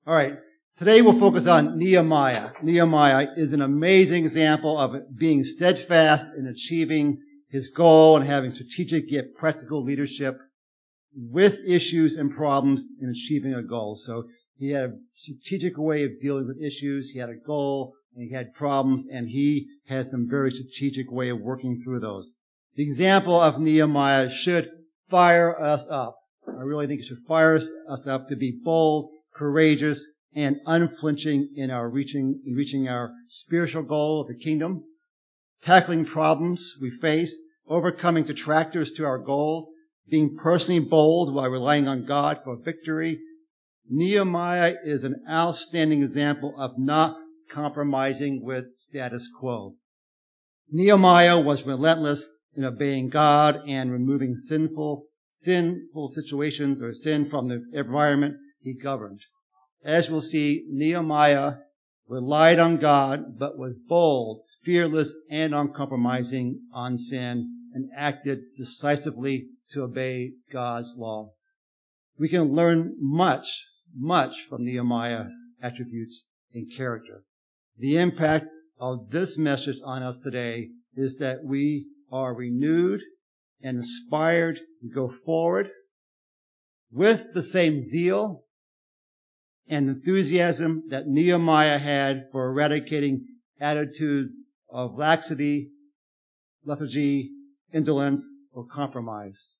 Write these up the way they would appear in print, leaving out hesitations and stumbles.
All right. Today we'll focus on Nehemiah. Nehemiah is an amazing example of being steadfast in achieving his goal and having strategic yet practical leadership with issues and problems in achieving a goal. So he had a strategic way of dealing with issues. He had a goal and he had problems, and he has some very strategic way of working through those. The example of Nehemiah should fire us up. I really think it should fire us up to be bold, courageous, and unflinching in reaching our spiritual goal of the kingdom, tackling problems we face, overcoming detractors to our goals, being personally bold while relying on God for victory. Nehemiah is an outstanding example of not compromising with status quo. Nehemiah was relentless in obeying God and removing sinful situations or sin from the environment he governed. As we'll see, Nehemiah relied on God, but was bold, fearless, and uncompromising on sin, and acted decisively to obey God's laws. We can learn much from Nehemiah's attributes and character. The impact of this message on us today is that we are renewed and inspired to go forward with the same zeal and enthusiasm that Nehemiah had for eradicating attitudes of laxity, lethargy, indolence, or compromise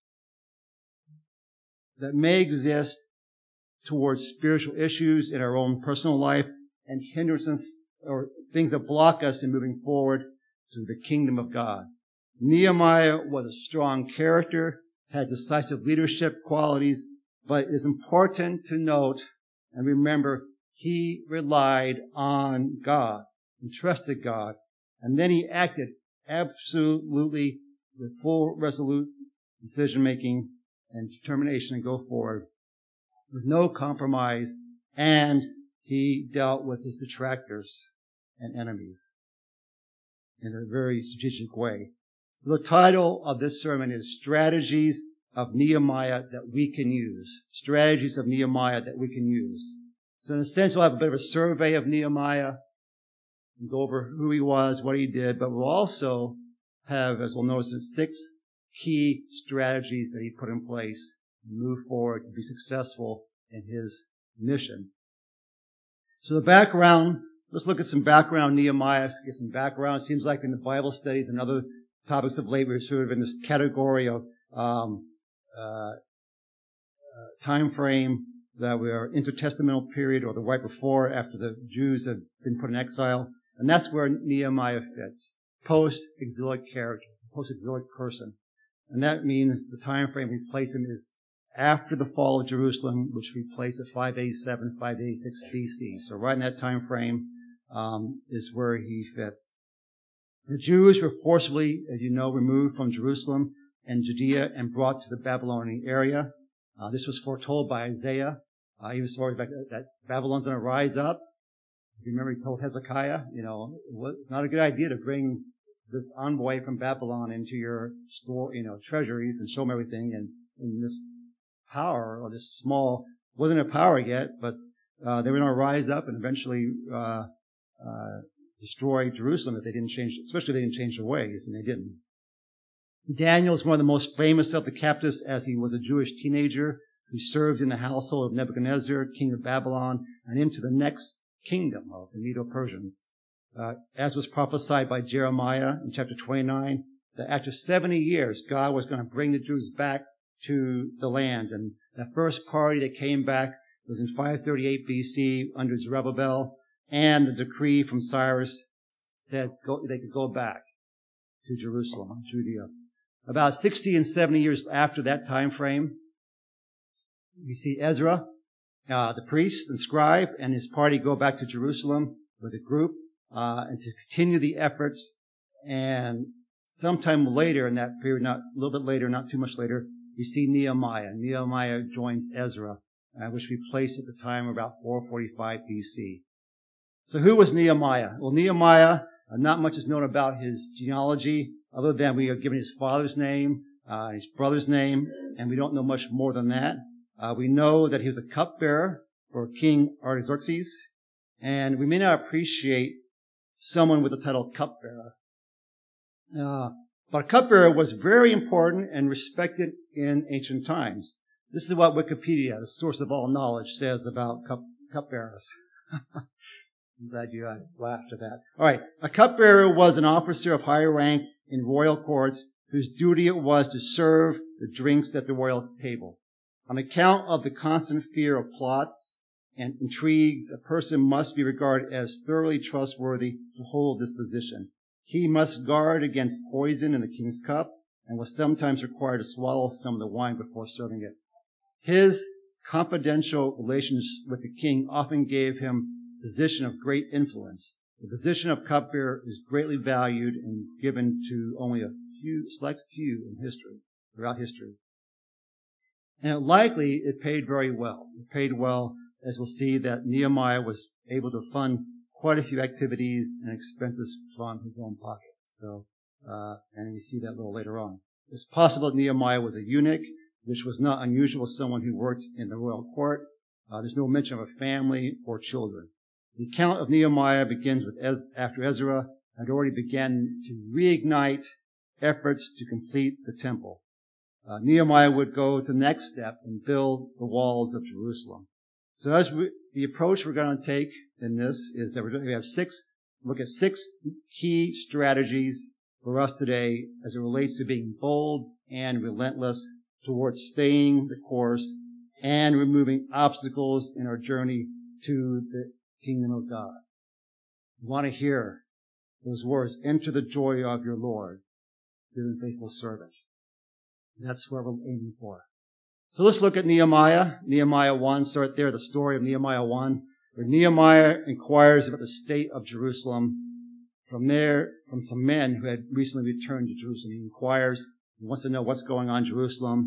that may exist towards spiritual issues in our own personal life and hindrances or things that block us in moving forward to the kingdom of God. Nehemiah was a strong character, had decisive leadership qualities, but it is important to note and remember he relied on God and trusted God, and then he acted absolutely with full resolute decision-making and determination to go forward with no compromise, and he dealt with his detractors and enemies in a very strategic way. So the title of this sermon is Strategies of Nehemiah that we can use. Strategies of Nehemiah that we can use. So in a sense, we'll have a bit of a survey of Nehemiah and go over who he was, what he did, but we'll also have, as we'll notice, 6 key strategies that he put in place to move forward to be successful in his mission. So the background, let's look at some background on Nehemiah, get some background. It seems like in the Bible studies and other topics of late, we're sort of in this category of time frame that we are intertestamental period, or the right before, after the Jews have been put in exile. And that's where Nehemiah fits. Post-exilic character, post-exilic person. And that means the time frame we place him is after the fall of Jerusalem, which we place at 587, 586 BC. So right in that time frame is where he fits. The Jews were forcibly, as you know, removed from Jerusalem and Judea and brought to the Babylonian area. This was foretold by Isaiah. He was told that Babylon's going to rise up. If you remember, he told Hezekiah, it's not a good idea to bring this envoy from Babylon into your store, treasuries and show him everything. And in this power, or this small, wasn't a power yet, but they were going to rise up and eventually destroy Jerusalem if they didn't change, especially if they didn't change their ways, and they didn't. Daniel is one of the most famous of the captives, as he was a Jewish teenager who served in the household of Nebuchadnezzar, king of Babylon, and into the next kingdom of the Medo-Persians. As was prophesied by Jeremiah in chapter 29, that after 70 years, God was going to bring the Jews back to the land. And the first party that came back was in 538 BC under Zerubbabel, and the decree from Cyrus said they could go back to Jerusalem, Judea. About 60 and 70 years after that time frame, we see Ezra, the priest and scribe, and his party go back to Jerusalem with a group and to continue the efforts. And sometime later in that period, not a little bit later, not too much later, we see Nehemiah. Nehemiah joins Ezra, which we place at the time about 445 BC. So who was Nehemiah? Well, Nehemiah, not much is known about his genealogy, other than we are given his father's name, his brother's name, and we don't know much more than that. We know that he was a cupbearer for King Artaxerxes, and we may not appreciate someone with the title cupbearer. But cupbearer was very important and respected in ancient times. This is what Wikipedia, the source of all knowledge, says about cupbearers. I'm glad you laughed at that. All right. A cupbearer was an officer of high rank in royal courts whose duty it was to serve the drinks at the royal table. On account of the constant fear of plots and intrigues, a person must be regarded as thoroughly trustworthy to hold this position. He must guard against poison in the king's cup and was sometimes required to swallow some of the wine before serving it. His confidential relations with the king often gave him a position of great influence. The position of cupbearer is greatly valued and given to only a select few in history, throughout history. And likely it paid very well. It paid well, as we'll see, that Nehemiah was able to fund quite a few activities and expenses from his own pocket. So, and we see that a little later on. It's possible that Nehemiah was a eunuch, which was not unusual for someone who worked in the royal court. There's no mention of a family or children. The account of Nehemiah begins with after Ezra had already begun to reignite efforts to complete the temple. Nehemiah would go to the next step and build the walls of Jerusalem. So the approach we're going to take in this is that we have look at six key strategies for us today as it relates to being bold and relentless towards staying the course and removing obstacles in our journey to the kingdom of God. You want to hear those words, enter the joy of your Lord, good and faithful servant. That's what we're aiming for. So let's look at Nehemiah. Nehemiah 1, start there, the story of Nehemiah 1, where Nehemiah inquires about the state of Jerusalem. From some men who had recently returned to Jerusalem. He inquires, he wants to know what's going on in Jerusalem,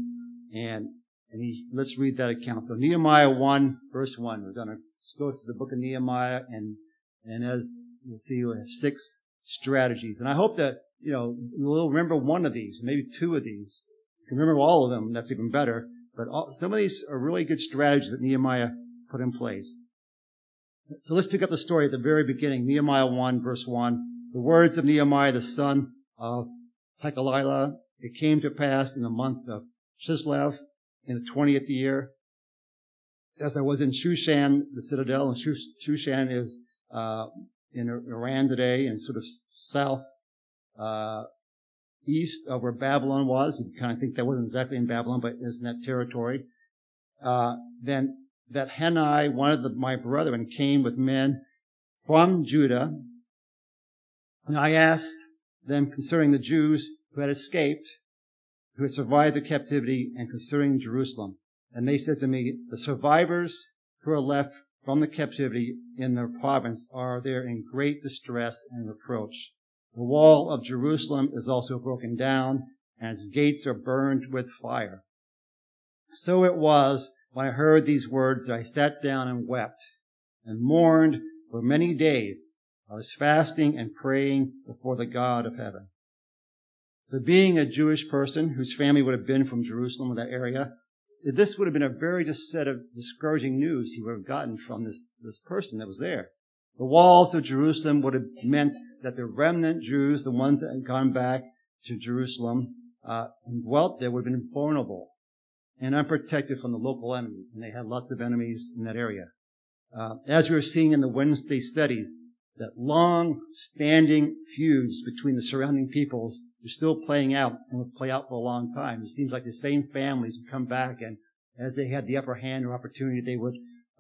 let's read that account. So Nehemiah 1, verse 1. We're going to go to the book of Nehemiah, and as you'll see, we have 6 strategies. And I hope that, you'll remember one of these, maybe 2 of these. If you can remember all of them, that's even better. But some of these are really good strategies that Nehemiah put in place. So let's pick up the story at the very beginning. Nehemiah 1, verse 1. The words of Nehemiah, the son of Hachaliah. It came to pass in the month of Chislev, in the 20th year, as I was in Shushan, the citadel, and Shushan is in Iran today, and sort of south east of where Babylon was. You kind of think that wasn't exactly in Babylon, but it's in that territory. Then that Hanai, one of my brethren, came with men from Judah, and I asked them concerning the Jews who had escaped, who had survived the captivity, and concerning Jerusalem. And they said to me, the survivors who are left from the captivity in their province are there in great distress and reproach. The wall of Jerusalem is also broken down, and its gates are burned with fire. So it was when I heard these words that I sat down and wept and mourned for many days. I was fasting and praying before the God of heaven. So being a Jewish person whose family would have been from Jerusalem or that area, this would have been a very set of discouraging news he would have gotten from this person that was there. The walls of Jerusalem would have meant that the remnant Jews, the ones that had gone back to Jerusalem and dwelt there, would have been vulnerable and unprotected from the local enemies. And they had lots of enemies in that area. As we were seeing in the Wednesday studies, that long-standing feuds between the surrounding peoples are still playing out and will play out for a long time. It seems like the same families would come back, and as they had the upper hand or opportunity, they would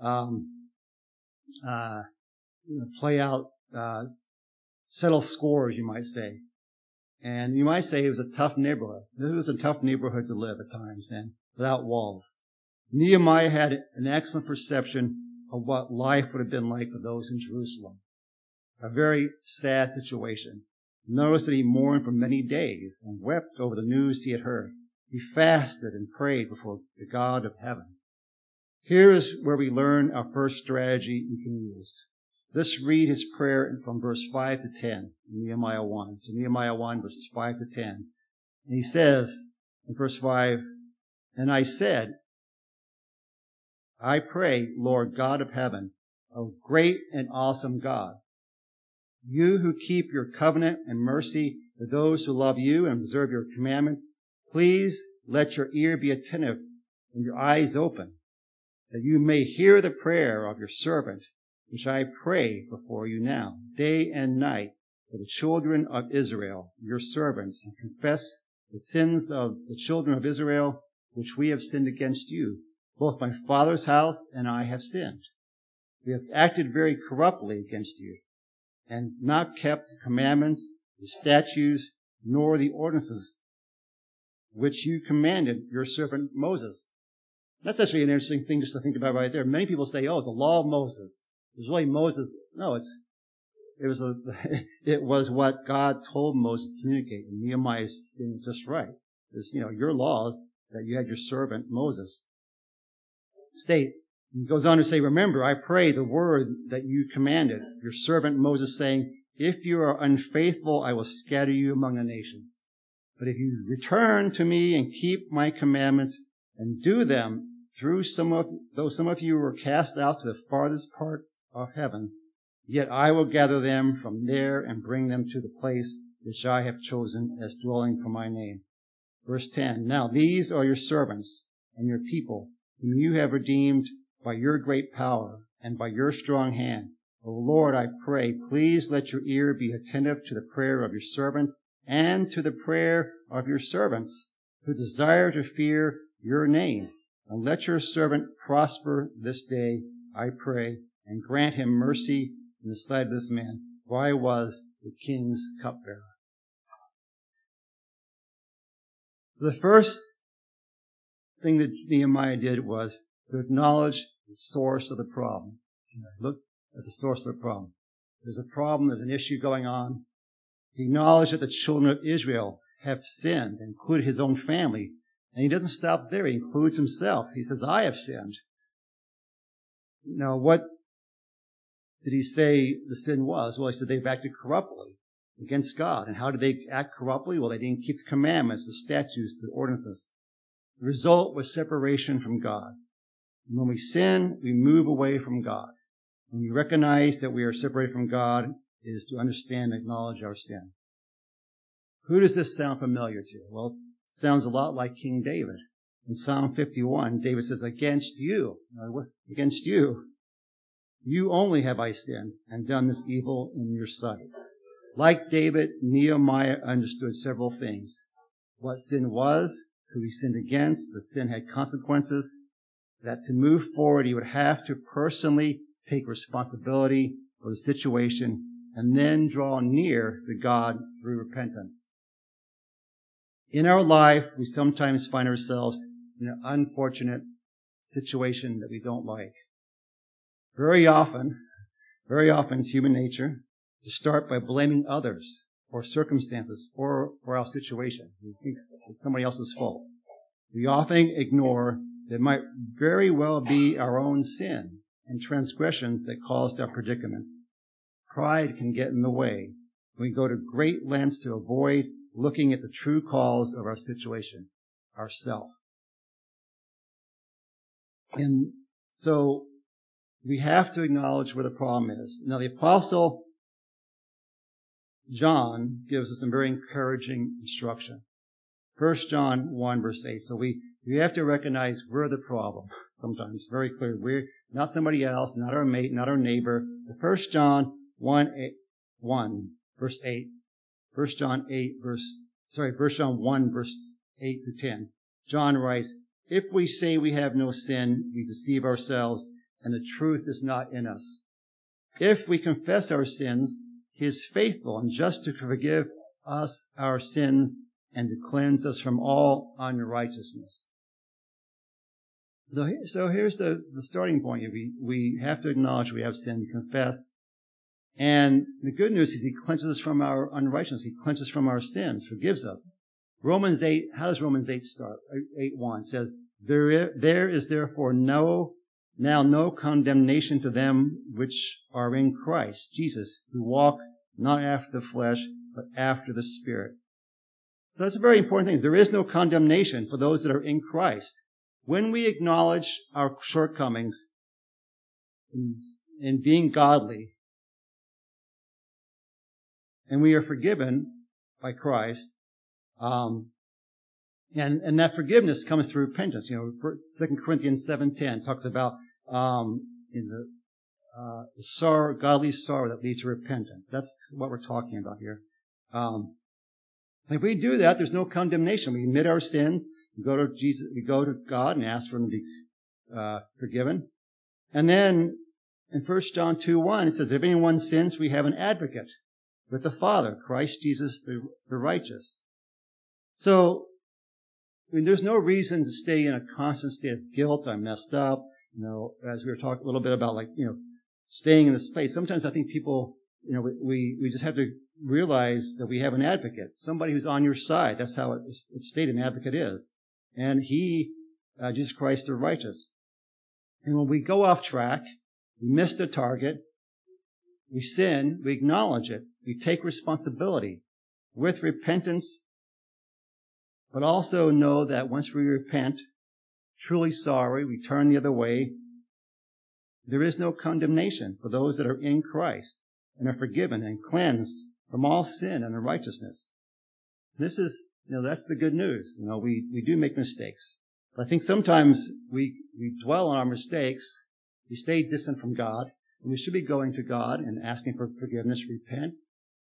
play out, settle scores, you might say. And you might say it was a tough neighborhood. This was a tough neighborhood to live at times, and without walls. Nehemiah had an excellent perception of what life would have been like for those in Jerusalem. A very sad situation. Notice that he mourned for many days and wept over the news he had heard. He fasted and prayed before the God of heaven. Here is where we learn our first strategy we can use. Let's read his prayer from verse 5 to 10 in Nehemiah 1. So Nehemiah 1, verses 5 to 10. And he says in verse 5, and I said, I pray, Lord God of heaven, O great and awesome God, you who keep your covenant and mercy to those who love you and observe your commandments, please let your ear be attentive and your eyes open, that you may hear the prayer of your servant, which I pray before you now, day and night, for the children of Israel, your servants, and confess the sins of the children of Israel, which we have sinned against you. Both my father's house and I have sinned. We have acted very corruptly against you, and not kept the commandments, the statutes, nor the ordinances which you commanded your servant Moses. That's actually an interesting thing just to think about right there. Many people say, oh, the law of Moses. It was really Moses. No, it was what God told Moses to communicate. And Nehemiah is saying just right. It's, your laws that you had your servant Moses state. He goes on to say, remember, I pray the word that you commanded your servant Moses, saying, if you are unfaithful, I will scatter you among the nations. But if you return to me and keep my commandments and do them, though some of you were cast out to the farthest parts of heavens, yet I will gather them from there and bring them to the place which I have chosen as dwelling for my name. Verse 10, now these are your servants and your people, whom you have redeemed by your great power and by your strong hand. O Lord, I pray, please let your ear be attentive to the prayer of your servant and to the prayer of your servants who desire to fear your name. And let your servant prosper this day, I pray, and grant him mercy in the sight of this man, for I was the king's cupbearer. The first thing that Nehemiah did was to acknowledge the source of the problem. Look at the source of the problem. There's a problem, there's an issue going on. He acknowledged that the children of Israel have sinned, including his own family. And he doesn't stop there. He includes himself. He says, I have sinned. Now, what did he say the sin was? Well, he said they've acted corruptly against God. And how did they act corruptly? Well, they didn't keep the commandments, the statutes, the ordinances. The result was separation from God. And when we sin, we move away from God. When we recognize that we are separated from God, it is to understand and acknowledge our sin. Who does this sound familiar to? Well, it sounds a lot like King David. In Psalm 51, David says, against you, you only have I sinned and done this evil in your sight. Like David, Nehemiah understood several things. What sin was, who he sinned against, the sin had consequences, that to move forward he would have to personally take responsibility for the situation and then draw near to God through repentance. In our life, we sometimes find ourselves in an unfortunate situation that we don't like. Very often, it's human nature to start by blaming others or circumstances or our situation. We think it's somebody else's fault. We often ignore that it might very well be our own sin and transgressions that caused our predicaments. Pride can get in the way. We go to great lengths to avoid looking at the true cause of our situation, ourself. And so we have to acknowledge where the problem is. Now, the Apostle John gives us some very encouraging instruction. 1 John 1, verse 8. So we have to recognize we're the problem sometimes, very clear. We're not somebody else, not our mate, not our neighbor. 1 John 1, verse 8. 1 John 1, verse 8 to 10. John writes, if we say we have no sin, we deceive ourselves, and the truth is not in us. If we confess our sins, he is faithful and just to forgive us our sins and to cleanse us from all unrighteousness. So here's the starting point. We have to acknowledge we have sinned, confess. And the good news is he cleanses us from our unrighteousness. He cleanses us from our sins, forgives us. Romans 8, how does Romans 8 start? 8:1 says, there is therefore now no condemnation to them which are in Christ Jesus, who walk not after the flesh, but after the Spirit. So that's a very important thing. There is no condemnation for those that are in Christ. when we acknowledge our shortcomings in being godly, and we are forgiven by Christ, and that forgiveness comes through repentance. 2 Corinthians 7:10 talks about sorrow, godly sorrow that leads to repentance. That's what we're talking about here. If we do that, there's no condemnation. We admit our sins, we go to Jesus, we go to God and ask for Him to be forgiven. And then in 1 John 2:1, it says, if anyone sins, we have an advocate with the Father, Christ Jesus the righteous. So, there's no reason to stay in a constant state of guilt. I messed up. As we were talking a little bit about, staying in this place. Sometimes I think people, we just have to realize that we have an advocate, somebody who's on your side. That's how it's stated an advocate is. And He, Jesus Christ the righteous. And when we go off track, we miss the target, we sin, we acknowledge it, we take responsibility with repentance, but also know that once we repent, truly sorry, we turn the other way, there is no condemnation for those that are in Christ and are forgiven and cleansed from all sin and unrighteousness. This is, that's the good news. We do make mistakes. But I think sometimes we dwell on our mistakes, we stay distant from God, and we should be going to God and asking for forgiveness, repent,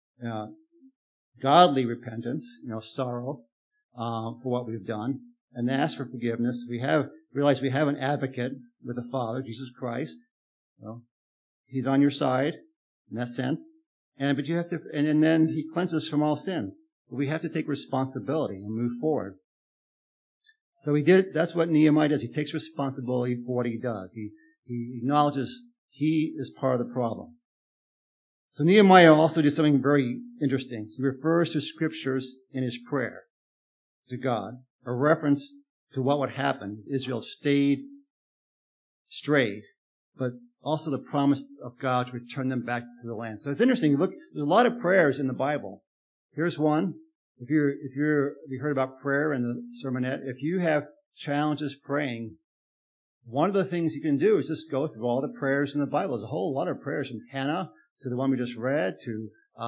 godly repentance, sorrow for what we've done, and ask for forgiveness. Realize we have an advocate with the Father, Jesus Christ. He's on your side in that sense. But you have to, and then He cleanses from all sins. But we have to take responsibility and move forward. So that's what Nehemiah does. He takes responsibility for what he does. He acknowledges he is part of the problem. So Nehemiah also did something very interesting. He refers to scriptures in his prayer to God, a reference to what would happen. Israel strayed, but also the promise of God to return them back to the land. So it's interesting. Look, there's a lot of prayers in the Bible. Here's one. If you heard about prayer in the sermonette, if you have challenges praying, one of the things you can do is just go through all the prayers in the Bible. There's a whole lot of prayers from Hannah to the one we just read to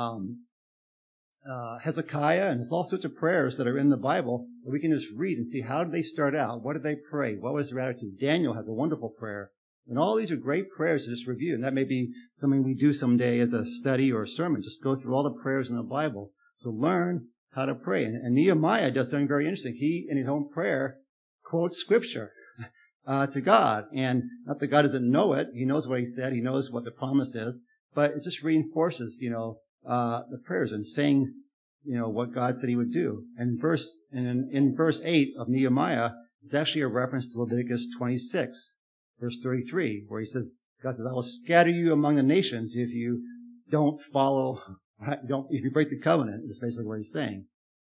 Hezekiah, and there's all sorts of prayers that are in the Bible that we can just read and see how did they start out, what did they pray, what was their attitude. Daniel has a wonderful prayer, and all these are great prayers to just review, and that may be something we do someday as a study or a sermon. Just go through all the prayers in the Bible to learn how to pray. And Nehemiah does something very interesting. He, in his own prayer, quotes scripture to God, and not that God doesn't know it. He knows what He said. He knows what the promise is, but it just reinforces, the prayers and saying, what God said He would do. And in verse 8 of Nehemiah, it's actually a reference to Leviticus 26, verse 33, where God says, I will scatter you among the nations if you don't follow, if you break the covenant, is basically what He's saying.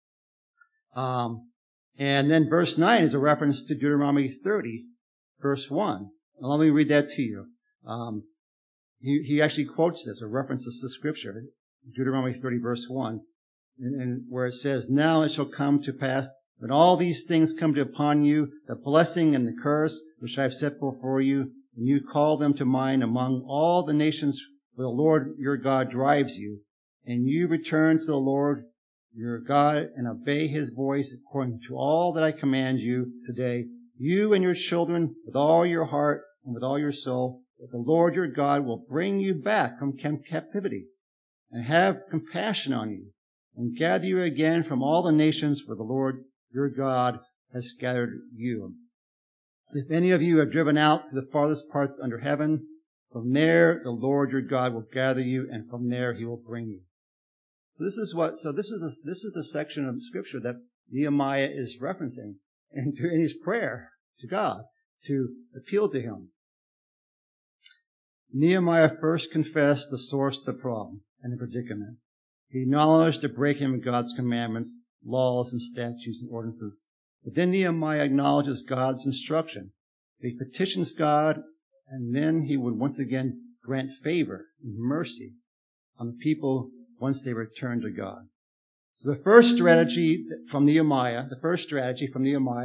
And then verse 9 is a reference to Deuteronomy 30, verse 1. Now let me read that to you. He actually quotes this, or references the scripture, Deuteronomy 30, verse 1, and where it says, now it shall come to pass when all these things come upon you, the blessing and the curse which I have set before you, and you call them to mind among all the nations where the Lord your God drives you, and you return to the Lord your God and obey His voice according to all that I command you today, you and your children with all your heart and with all your soul, that the Lord your God will bring you back from captivity and have compassion on you and gather you again from all the nations where the Lord your God has scattered you. If any of you have driven out to the farthest parts under heaven, from there the Lord your God will gather you, and from there He will bring you. This is the section of Scripture that Nehemiah is referencing in his prayer to God to appeal to Him. Nehemiah first confessed the source of the problem and the predicament. He acknowledged the breaking of God's commandments, laws, and statutes and ordinances. But then Nehemiah acknowledges God's instruction. He petitions God, and then He would once again grant favor and mercy on the people once they return to God. So the first strategy from Nehemiah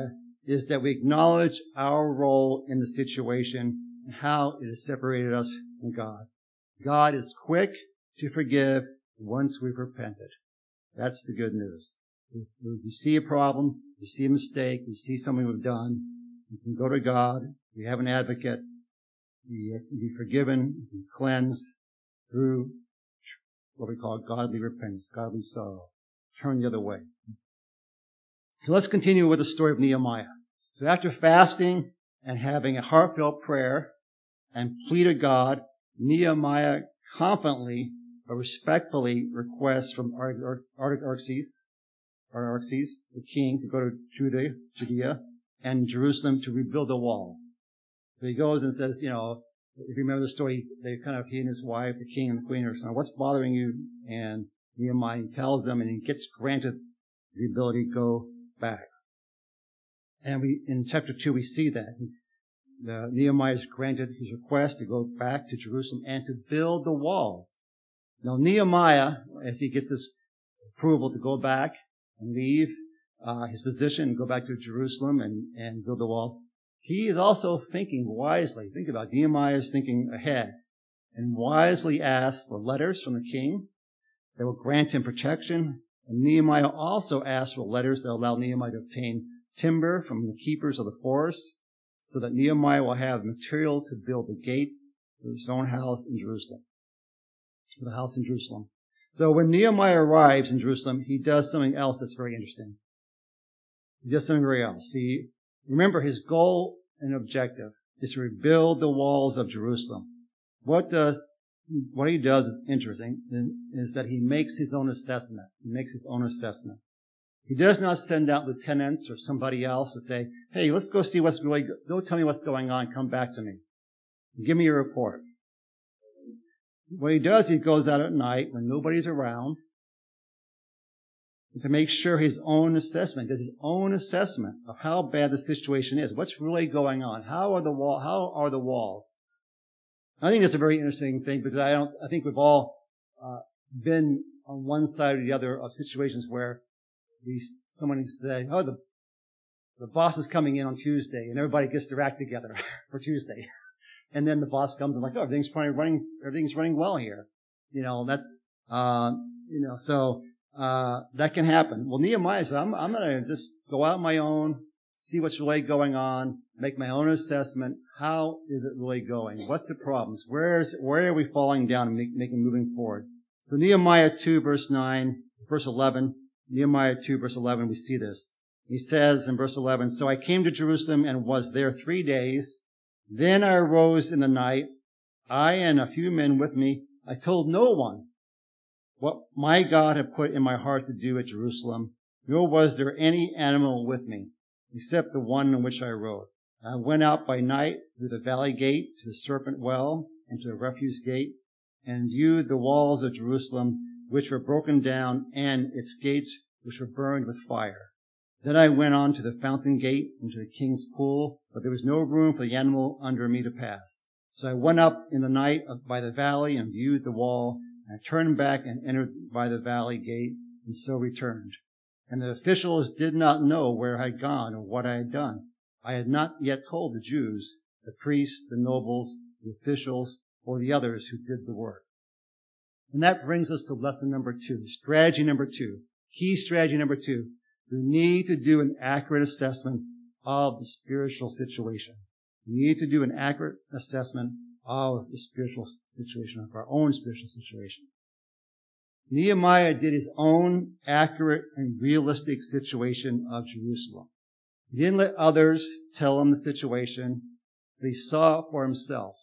is that we acknowledge our role in the situation and how it has separated us from God. God is quick to forgive once we've repented. That's the good news. If we see a problem, we see a mistake, we see something we've done, we can go to God. We have an advocate. We can be forgiven, we can be cleansed through what we call godly repentance, godly sorrow. Turn the other way. So let's continue with the story of Nehemiah. So after fasting and having a heartfelt prayer and plea to God, Nehemiah confidently but respectfully requests from Artaxerxes, the king, to go to Judea and Jerusalem to rebuild the walls. So he goes and says, if you remember the story, he and his wife, the king and the queen, are saying, what's bothering you? And Nehemiah tells them, and he gets granted the ability to go back. And in chapter 2, we see that. Nehemiah is granted his request to go back to Jerusalem and to build the walls. Now, Nehemiah, as he gets his approval to go back and leave his position and go back to Jerusalem and build the walls, he is also thinking wisely. Think about it. Nehemiah is thinking ahead and wisely asks for letters from the king that will grant him protection. And Nehemiah also asks for letters that allow Nehemiah to obtain timber from the keepers of the forest so that Nehemiah will have material to build the gates for his own house in Jerusalem. For the house in Jerusalem. So when Nehemiah arrives in Jerusalem, he does something else that's very interesting. He does something very else. Remember, his goal and objective is to rebuild the walls of Jerusalem. What he does is interesting, is that he makes his own assessment. He does not send out lieutenants or somebody else to say, hey, let's go see go tell me what's going on, come back to me. Give me a report. What he does, he goes out at night when nobody's around to make sure does his own assessment of how bad the situation is. What's really going on? How are the walls? I think that's a very interesting thing because I think we've all been on one side or the other of situations where someone say, the boss is coming in on Tuesday, and everybody gets their act together for Tuesday. And then the boss comes and everything's running well here. That can happen. Well, Nehemiah said, I'm going to just go out on my own, see what's really going on, make my own assessment. How is it really going? What's the problems? Where are we falling down and moving forward? So Nehemiah 2 verse 11, we see this. He says in verse 11, so I came to Jerusalem and was there 3 days. Then I arose in the night, I and a few men with me. I told no one what my God had put in my heart to do at Jerusalem, nor was there any animal with me, except the one on which I rode. I went out by night through the valley gate to the serpent well and to the refuse gate, and viewed the walls of Jerusalem, which were broken down, and its gates, which were burned with fire. Then I went on to the fountain gate and to the king's pool, but there was no room for the animal under me to pass. So I went up in the night by the valley and viewed the wall, and I turned back and entered by the valley gate, and so returned. And the officials did not know where I had gone or what I had done. I had not yet told the Jews, the priests, the nobles, the officials, or the others who did the work. And that brings us to lesson number 2, strategy number 2, key strategy number 2. We need to do an accurate assessment of the spiritual situation. We need to do an accurate assessment of the spiritual situation, of our own spiritual situation. Nehemiah did his own accurate and realistic situation of Jerusalem. He didn't let others tell him the situation, but he saw it for himself.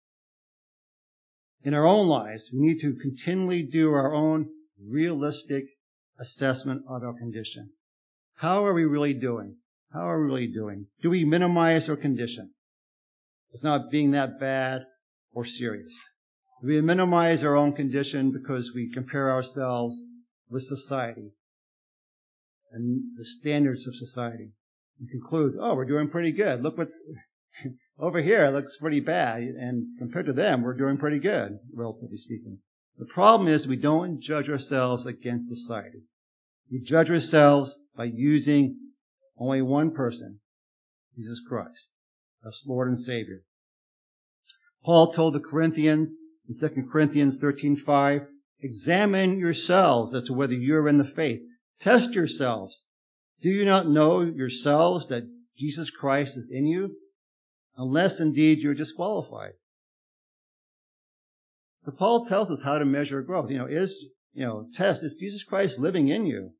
In our own lives, we need to continually do our own realistic assessment of our condition. How are we really doing? Do we minimize our condition? It's not being that bad or serious. Do we minimize our own condition because we compare ourselves with society and the standards of society and conclude, we're doing pretty good. Look what's over here. It looks pretty bad. And compared to them, we're doing pretty good, relatively speaking. The problem is we don't judge ourselves against society. We judge ourselves by using only one person, Jesus Christ, our Lord and Savior. Paul told the Corinthians in 2 Corinthians 13:5, examine yourselves as to whether you're in the faith. Test yourselves. Do you not know yourselves that Jesus Christ is in you? Unless indeed you're disqualified. So Paul tells us how to measure growth. Test, is Jesus Christ living in you?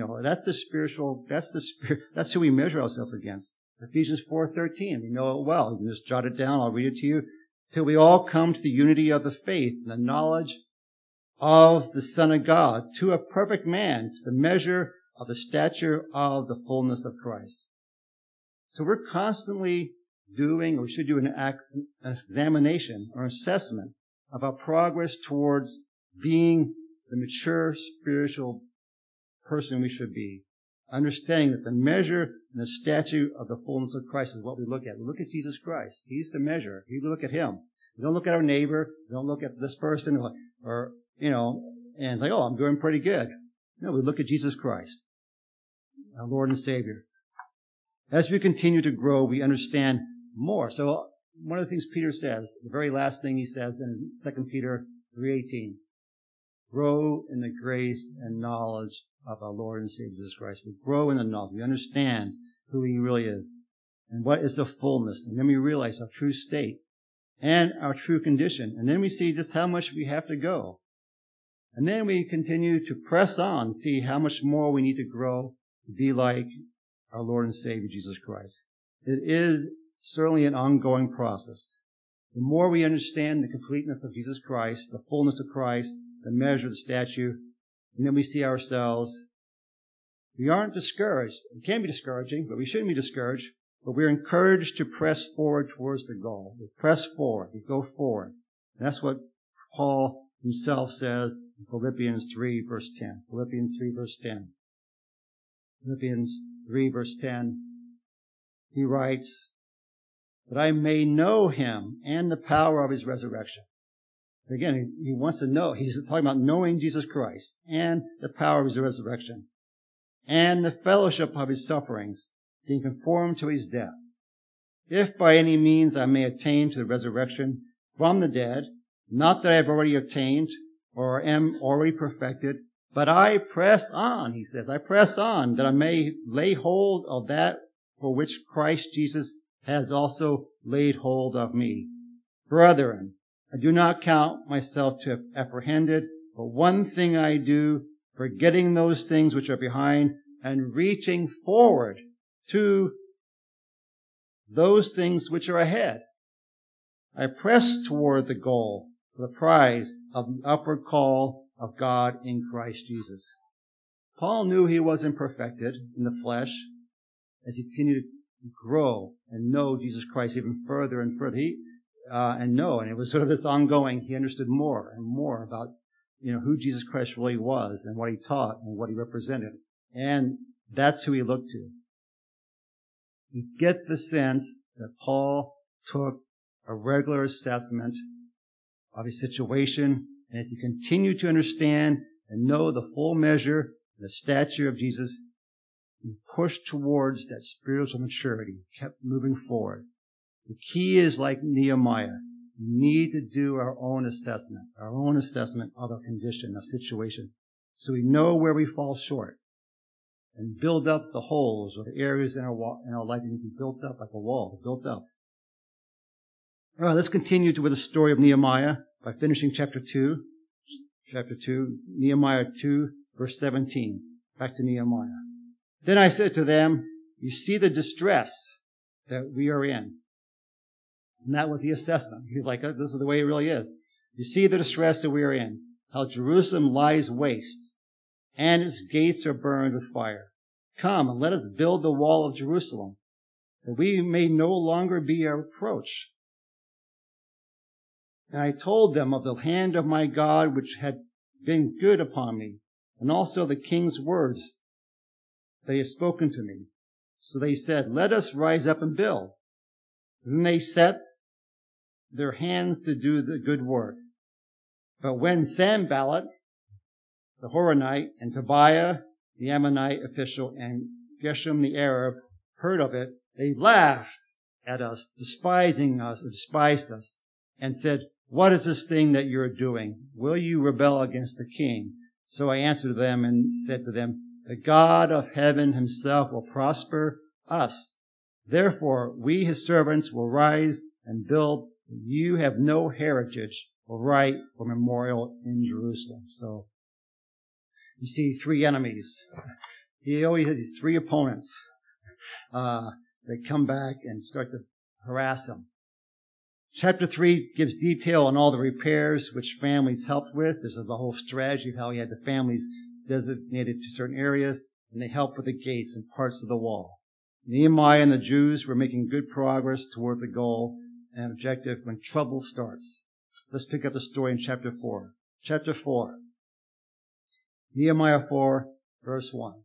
That's who we measure ourselves against. Ephesians 4:13, we know it well. You can just jot it down, I'll read it to you. Till we all come to the unity of the faith and the knowledge of the Son of God, to a perfect man, to the measure of the stature of the fullness of Christ. So we're constantly doing, or we should do an examination or assessment of our progress towards being the mature spiritual person we should be. Understanding that the measure and the stature of the fullness of Christ is what we look at. We look at Jesus Christ. He's the measure. We look at Him. We don't look at our neighbor. We don't look at this person and like, oh, I'm doing pretty good. No, we look at Jesus Christ, our Lord and Savior. As we continue to grow, we understand more. So one of the things Peter says, the very last thing he says in 2 Peter 3:18, grow in the grace and knowledge of our Lord and Savior Jesus Christ. We grow in the knowledge. We understand who He really is and what is the fullness. And then we realize our true state and our true condition. And then we see just how much we have to go. And then we continue to press on, see how much more we need to grow to be like our Lord and Savior Jesus Christ. It is certainly an ongoing process. The more we understand the completeness of Jesus Christ, the fullness of Christ, the measure, the stature, and then we see ourselves, we aren't discouraged. It can be discouraging, but we shouldn't be discouraged. But we're encouraged to press forward towards the goal. We press forward. We go forward. And that's what Paul himself says in Philippians 3, verse 10. Philippians 3, verse 10. Philippians 3, verse 10. He writes, that I may know Him and the power of His resurrection. Again, he wants to know. He's talking about knowing Jesus Christ and the power of His resurrection and the fellowship of His sufferings, being conformed to His death. If by any means I may attain to the resurrection from the dead, not that I have already obtained or am already perfected, but I press on, he says, I press on that I may lay hold of that for which Christ Jesus has also laid hold of me. Brethren, I do not count myself to have apprehended, but one thing I do, forgetting those things which are behind and reaching forward to those things which are ahead. I press toward the goal, for the prize of the upward call of God in Christ Jesus. Paul knew he wasn't perfected in the flesh as he continued to grow and know Jesus Christ even further and further. And it was sort of this ongoing, he understood more and more about, who Jesus Christ really was and what He taught and what He represented. And that's who he looked to. You get the sense that Paul took a regular assessment of his situation, and as he continued to understand and know the full measure and the stature of Jesus, he pushed towards that spiritual maturity, kept moving forward. The key is like Nehemiah. We need to do our own assessment of our condition, our situation, so we know where we fall short and build up the holes or the areas in our life that need to be built up like a wall, built up. All right, let's continue with the story of Nehemiah by finishing chapter 2. Chapter 2, Nehemiah 2, verse 17. Back to Nehemiah. Then I said to them, you see the distress that we are in. And that was the assessment. He's like, this is the way it really is. You see the distress that we are in, how Jerusalem lies waste, and its gates are burned with fire. Come and let us build the wall of Jerusalem, that we may no longer be a reproach. And I told them of the hand of my God which had been good upon me, and also the king's words that he had spoken to me. So they said, let us rise up and build. And then they set their hands to do the good work. But when Sanballat, the Horonite, and Tobiah, the Ammonite official, and Geshem the Arab heard of it, They laughed at us, despised us, and said, "What is this thing that you are doing? Will you rebel against the king?" So I answered them and said to them, "The God of heaven himself will prosper us. Therefore, we, his servants, will rise and build. You have no heritage or right or memorial in Jerusalem." So you see three enemies. He always has these three opponents. They come back and start to harass him. Chapter 3 gives detail on all the repairs which families helped with. This is the whole strategy of how he had the families designated to certain areas, and they helped with the gates and parts of the wall. Nehemiah and the Jews were making good progress toward the goal and objective when trouble starts. Let's pick up the story in chapter 4. Chapter 4. Nehemiah 4, verse 1.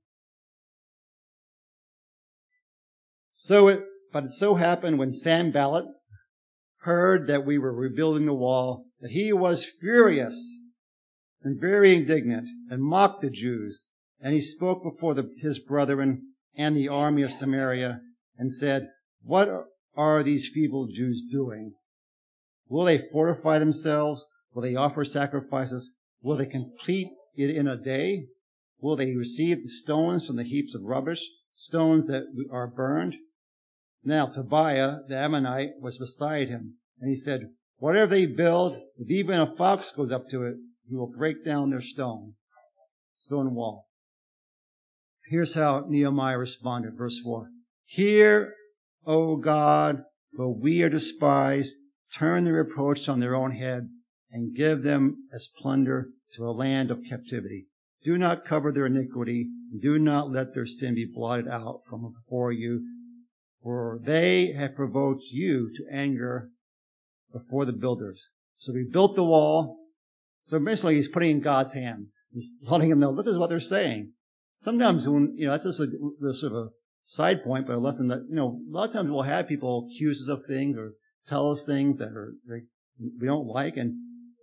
But it so happened when Sanballat heard that we were rebuilding the wall, that he was furious and very indignant and mocked the Jews. And he spoke before his brethren and the army of Samaria and said, "What are these feeble Jews doing? Will they fortify themselves? Will they offer sacrifices? Will they complete it in a day? Will they receive the stones from the heaps of rubbish, stones that are burned?" Now Tobiah the Ammonite was beside him, and he said, "Whatever they build, if even a fox goes up to it, he will break down their stone wall." Here's how Nehemiah responded, verse 4. "Hear, O God, for we are despised. Turn the reproach on their own heads and give them as plunder to a land of captivity. Do not cover their iniquity, and do not let their sin be blotted out from before you, for they have provoked you to anger before the builders." So we built the wall. So basically he's putting it in God's hands. He's letting them know, this is what they're saying. Sometimes when, that's just a sort of a side point, but a lesson that, a lot of times we'll have people accuse us of things or tell us things that we don't like, and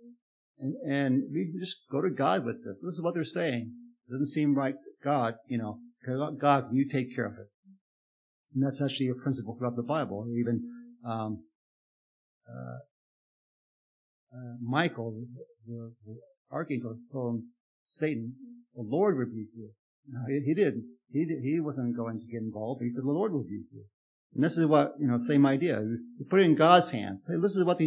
we can just go to God with this. This is what they're saying. It doesn't seem right. God, God, can you take care of it? And that's actually a principle throughout the Bible. Even Michael, the archangel, told Satan, "The Lord rebuke you." No, he didn't. He wasn't going to get involved. He said, "The Lord will rebuke you." And this is what, same idea. You put it in God's hands. Hey, this is what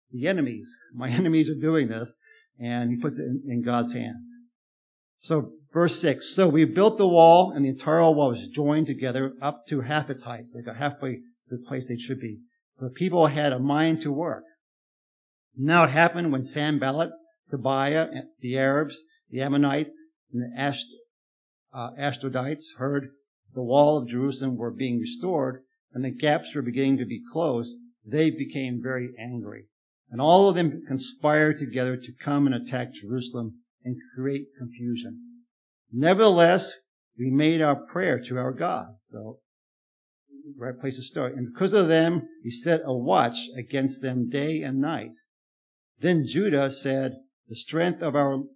my enemies are doing this. And he puts it in God's hands. So, verse 6. So we built the wall, and the entire wall was joined together up to half its height. So they got halfway to the place they should be. The people had a mind to work. Now it happened when Sanballat, Tobiah, the Arabs, the Ammonites, and the Ashdodites heard the wall of Jerusalem were being restored, and the gaps were beginning to be closed, they became very angry. And all of them conspired together to come and attack Jerusalem and create confusion. Nevertheless, we made our prayer to our God. So, right place to start. And because of them, we set a watch against them day and night. Then Judah said, the strength of the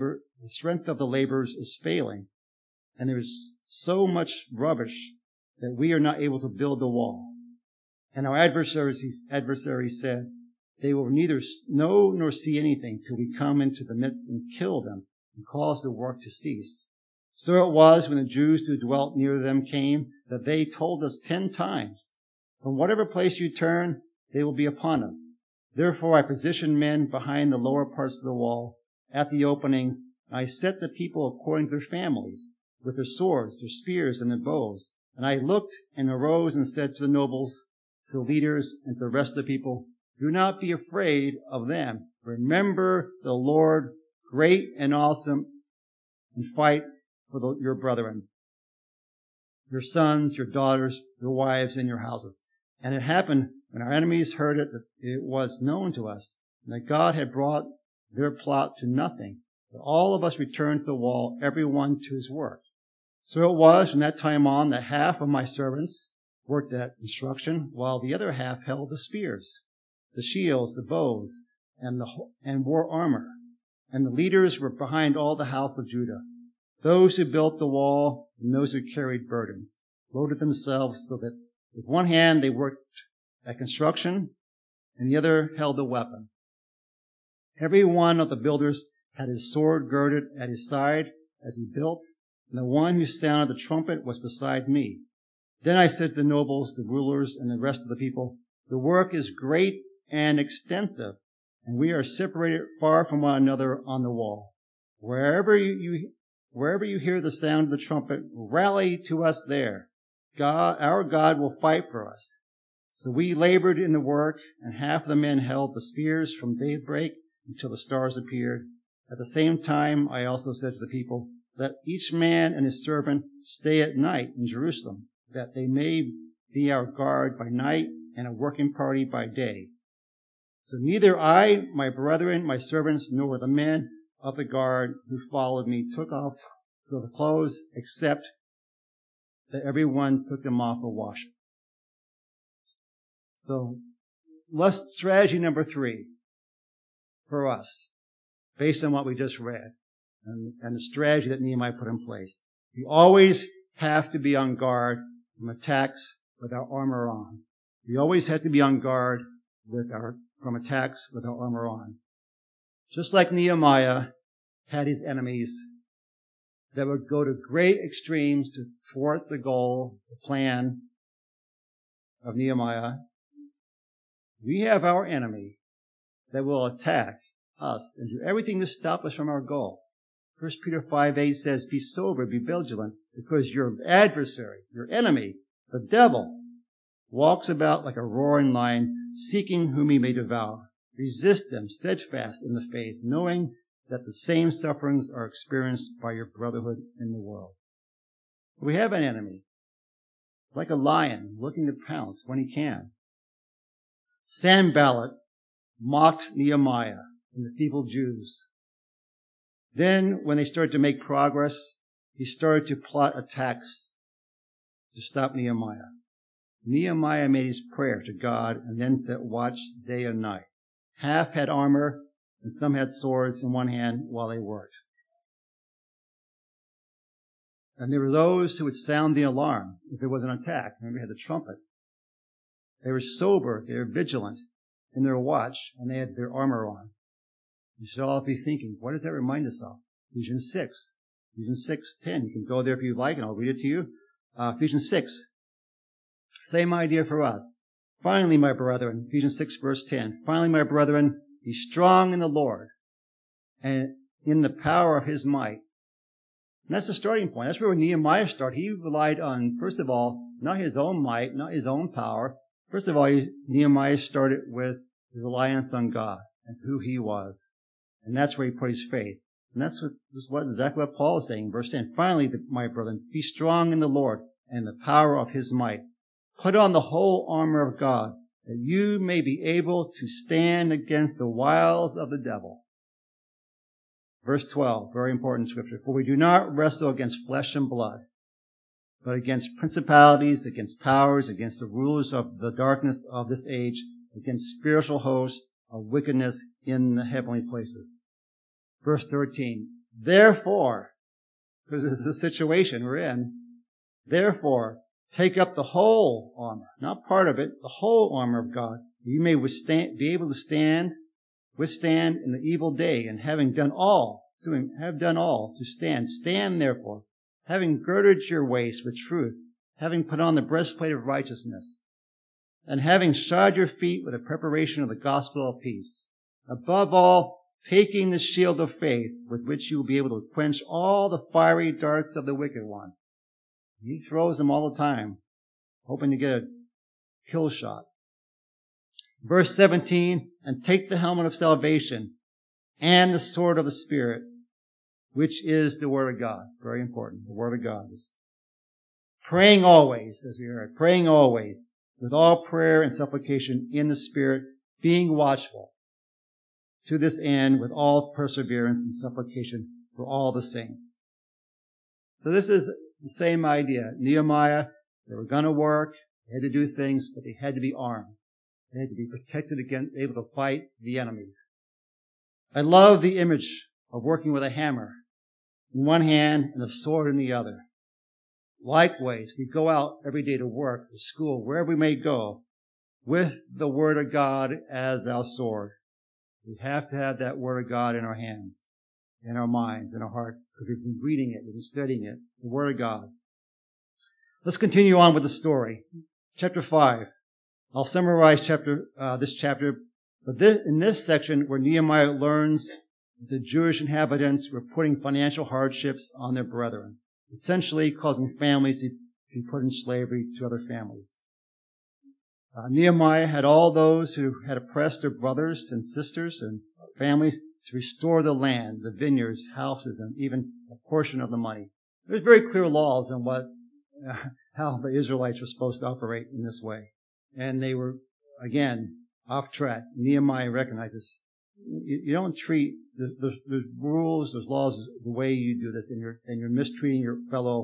laborers is failing, and there is so much rubbish that we are not able to build the wall. And our adversaries said, they will neither know nor see anything till we come into the midst and kill them and cause the work to cease. So it was when the Jews who dwelt near them came that they told us 10 times, from whatever place you turn, they will be upon us. Therefore I positioned men behind the lower parts of the wall at the openings, and I set the people according to their families, with their swords, their spears, and their bows. And I looked and arose and said to the nobles, to the leaders, and to the rest of the people, do not be afraid of them. Remember the Lord, great and awesome, and fight for your brethren, your sons, your daughters, your wives, and your houses. And it happened when our enemies heard it that it was known to us, and that God had brought their plot to nothing. But all of us returned to the wall, every one to his work. So it was from that time on that half of my servants worked at construction, while the other half held the spears, the shields, the bows, and wore armor. And the leaders were behind all the house of Judah. Those who built the wall and those who carried burdens loaded themselves so that With one hand, they worked at construction, and the other held the weapon. Every one of the builders had his sword girded at his side as he built, and the one who sounded the trumpet was beside me. Then I said to the nobles, the rulers, and the rest of the people, the work is great and extensive, and we are separated far from one another on the wall. Wherever you hear the sound of the trumpet, rally to us there. Our God will fight for us. So we labored in the work, and half of the men held the spears from daybreak until the stars appeared. At the same time, I also said to the people, let each man and his servant stay at night in Jerusalem, that they may be our guard by night and a working party by day. So neither I, my brethren, my servants, nor the men of the guard who followed me took off the clothes, except that everyone took them off for washing. So, strategy number 3 for us, based on what we just read, and the strategy that Nehemiah put in place. We always have to be on guard from attacks with our armor on. We always have to be on guard from attacks with our armor on. Just like Nehemiah had his enemies that would go to great extremes to thwart the goal, the plan of Nehemiah, we have our enemy that will attack us and do everything to stop us from our goal. 1 Peter 5:8 says, be sober, be vigilant, because your adversary, your enemy, the devil, walks about like a roaring lion, seeking whom he may devour. Resist him, steadfast in the faith, knowing that the same sufferings are experienced by your brotherhood in the world. We have an enemy, like a lion, looking to pounce when he can. Sanballat mocked Nehemiah and the feeble Jews. Then, when they started to make progress, he started to plot attacks to stop Nehemiah. Nehemiah made his prayer to God and then set watch day and night. Half had armor and some had swords in one hand while they worked. And there were those who would sound the alarm if there was an attack. Remember, they had the trumpet. They were sober, they were vigilant in their watch, and they had their armor on. You should all be thinking, what does that remind us of? Ephesians 6. Ephesians 6:10. You can go there if you like, and I'll read it to you. Ephesians 6. Same idea for us. Finally, my brethren, Ephesians 6 verse 10. Finally, my brethren, be strong in the Lord and in the power of his might. And that's the starting point. That's where Nehemiah started. He relied on, first of all, not his own might, not his own power. First of all, Nehemiah started with reliance on God and who he was. And that's where he put his faith. And that's exactly what Paul is saying in verse 10. Finally, my brethren, be strong in the Lord and the power of his might. Put on the whole armor of God, that you may be able to stand against the wiles of the devil. Verse 12, very important scripture. For we do not wrestle against flesh and blood, but against principalities, against powers, against the rulers of the darkness of this age, against spiritual hosts of wickedness in the heavenly places. Verse 13, therefore, because this is the situation we're in, therefore, take up the whole armor, not part of it, the whole armor of God, that you may be able to withstand in the evil day, and have done all to stand. Stand therefore, having girded your waist with truth, having put on the breastplate of righteousness, and having shod your feet with the preparation of the gospel of peace. Above all, taking the shield of faith, with which you will be able to quench all the fiery darts of the wicked one. He throws them all the time, hoping to get a kill shot. Verse 17, and take the helmet of salvation and the sword of the Spirit, which is the Word of God. Very important, the Word of God. Praying always, as we heard, praying always, with all prayer and supplication in the Spirit, being watchful. To this end, with all perseverance and supplication for all the saints. So this is the same idea. Nehemiah, they were going to work, they had to do things, but they had to be armed. They had to be protected against, able to fight the enemy. I love the image of working with a hammer in one hand and a sword in the other. Likewise, we go out every day to work, to school, wherever we may go, with the Word of God as our sword. We have to have that Word of God in our hands, in our minds, in our hearts, because we've been reading it, we've been studying it, the Word of God. Let's continue on with the story. Chapter 5. I'll summarize this chapter, but in this section where Nehemiah learns the Jewish inhabitants were putting financial hardships on their brethren, essentially causing families to be put in slavery to other families. Nehemiah had all those who had oppressed their brothers and sisters and families to restore the land, the vineyards, houses, and even a portion of the money. There's very clear laws on how the Israelites were supposed to operate in this way. And they were, again, off track. Nehemiah recognizes you don't treat, there's rules, there's laws, the way you do this, and you're mistreating your fellow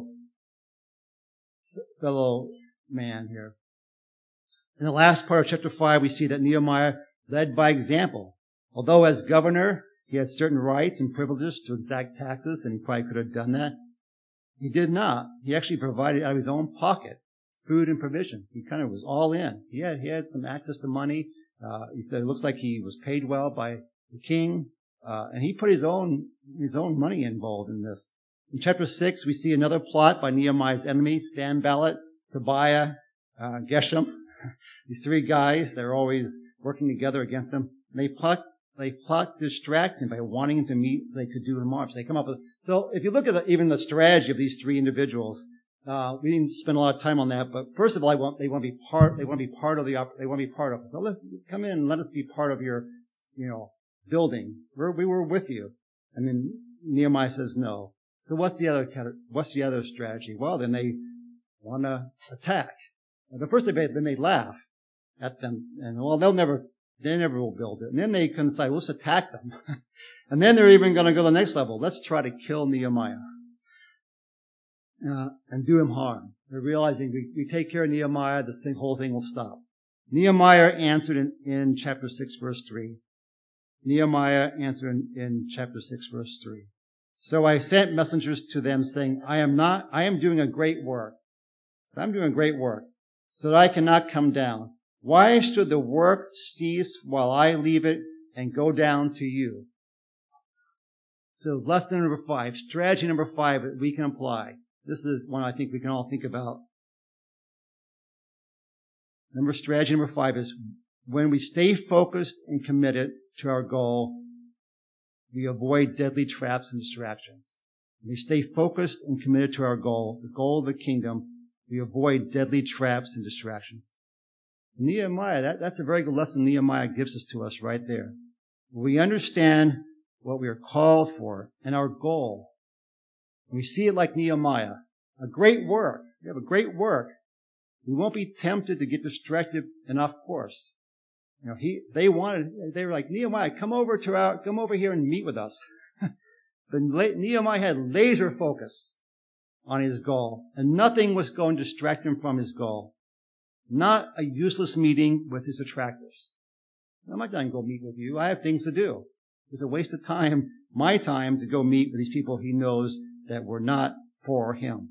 man here. In the last part of chapter 5, we see that Nehemiah led by example. Although as governor, he had certain rights and privileges to exact taxes, and he probably could have done that. He did not. He actually provided out of his own pocket food and provisions. He kind of was all in. He had some access to money. He said it looks like he was paid well by the king, and he put his own money involved in this. In chapter 6, we see another plot by Nehemiah's enemies, Sanballat, Tobiah, Geshem. These three guys, they're always working together against him. And they plot to distract him by wanting him to meet so they could do him harm. So they come up with. So if you look at even the strategy of these three individuals, we didn't spend a lot of time on that. But first of all, they want to be part of it. So come in and let us be part of your, building. We were with you. And then Nehemiah says no. So what's the other strategy? Well, then they want to attack. And at first they laugh at them, and they never will build it. And then they can decide, let's attack them. And then they're even going to go to the next level. Let's try to kill Nehemiah and do him harm. They're realizing we take care of Nehemiah, whole thing will stop. Nehemiah answered in chapter 6, verse 3. Nehemiah answered in chapter 6, verse 3. So I sent messengers to them saying, I am doing a great work. I'm doing great work, so that I cannot come down. Why should the work cease while I leave it and go down to you? So lesson number 5, strategy number 5 that we can apply. This is one I think we can all think about. Strategy number 5 is when we stay focused and committed to our goal, we avoid deadly traps and distractions. When we stay focused and committed to our goal, the goal of the kingdom, we avoid deadly traps and distractions. Nehemiah, that's a very good lesson Nehemiah gives to us right there. We understand what we are called for and our goal. We see it like Nehemiah. A great work. We have a great work. We won't be tempted to get distracted and off course. They were like, Nehemiah, come over here and meet with us. But Nehemiah had laser focus on his goal, and nothing was going to distract him from his goal. Not a useless meeting with his attractors. I'm not going to go meet with you. I have things to do. It's a waste of time, my time, to go meet with these people he knows that were not for him.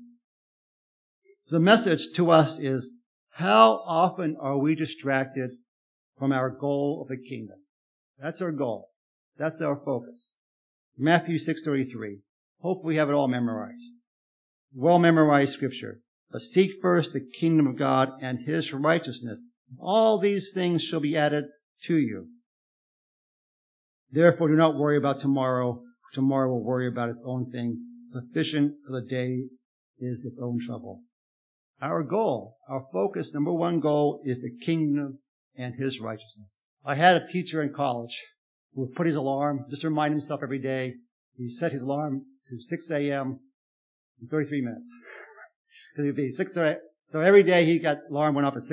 So the message to us is, how often are we distracted from our goal of the kingdom? That's our goal. That's our focus. Matthew 6:33. Hopefully we have it all memorized. Well-memorized scripture. But seek first the kingdom of God and his righteousness. All these things shall be added to you. Therefore, do not worry about tomorrow. Tomorrow will worry about its own things. Sufficient for the day is its own trouble. Our goal, our focus, number one goal is the kingdom and his righteousness. I had a teacher in college who would put his alarm, just remind himself every day. He set his alarm to 6 a.m. in 33 minutes. It would be 6:30. So every day he got alarm went up at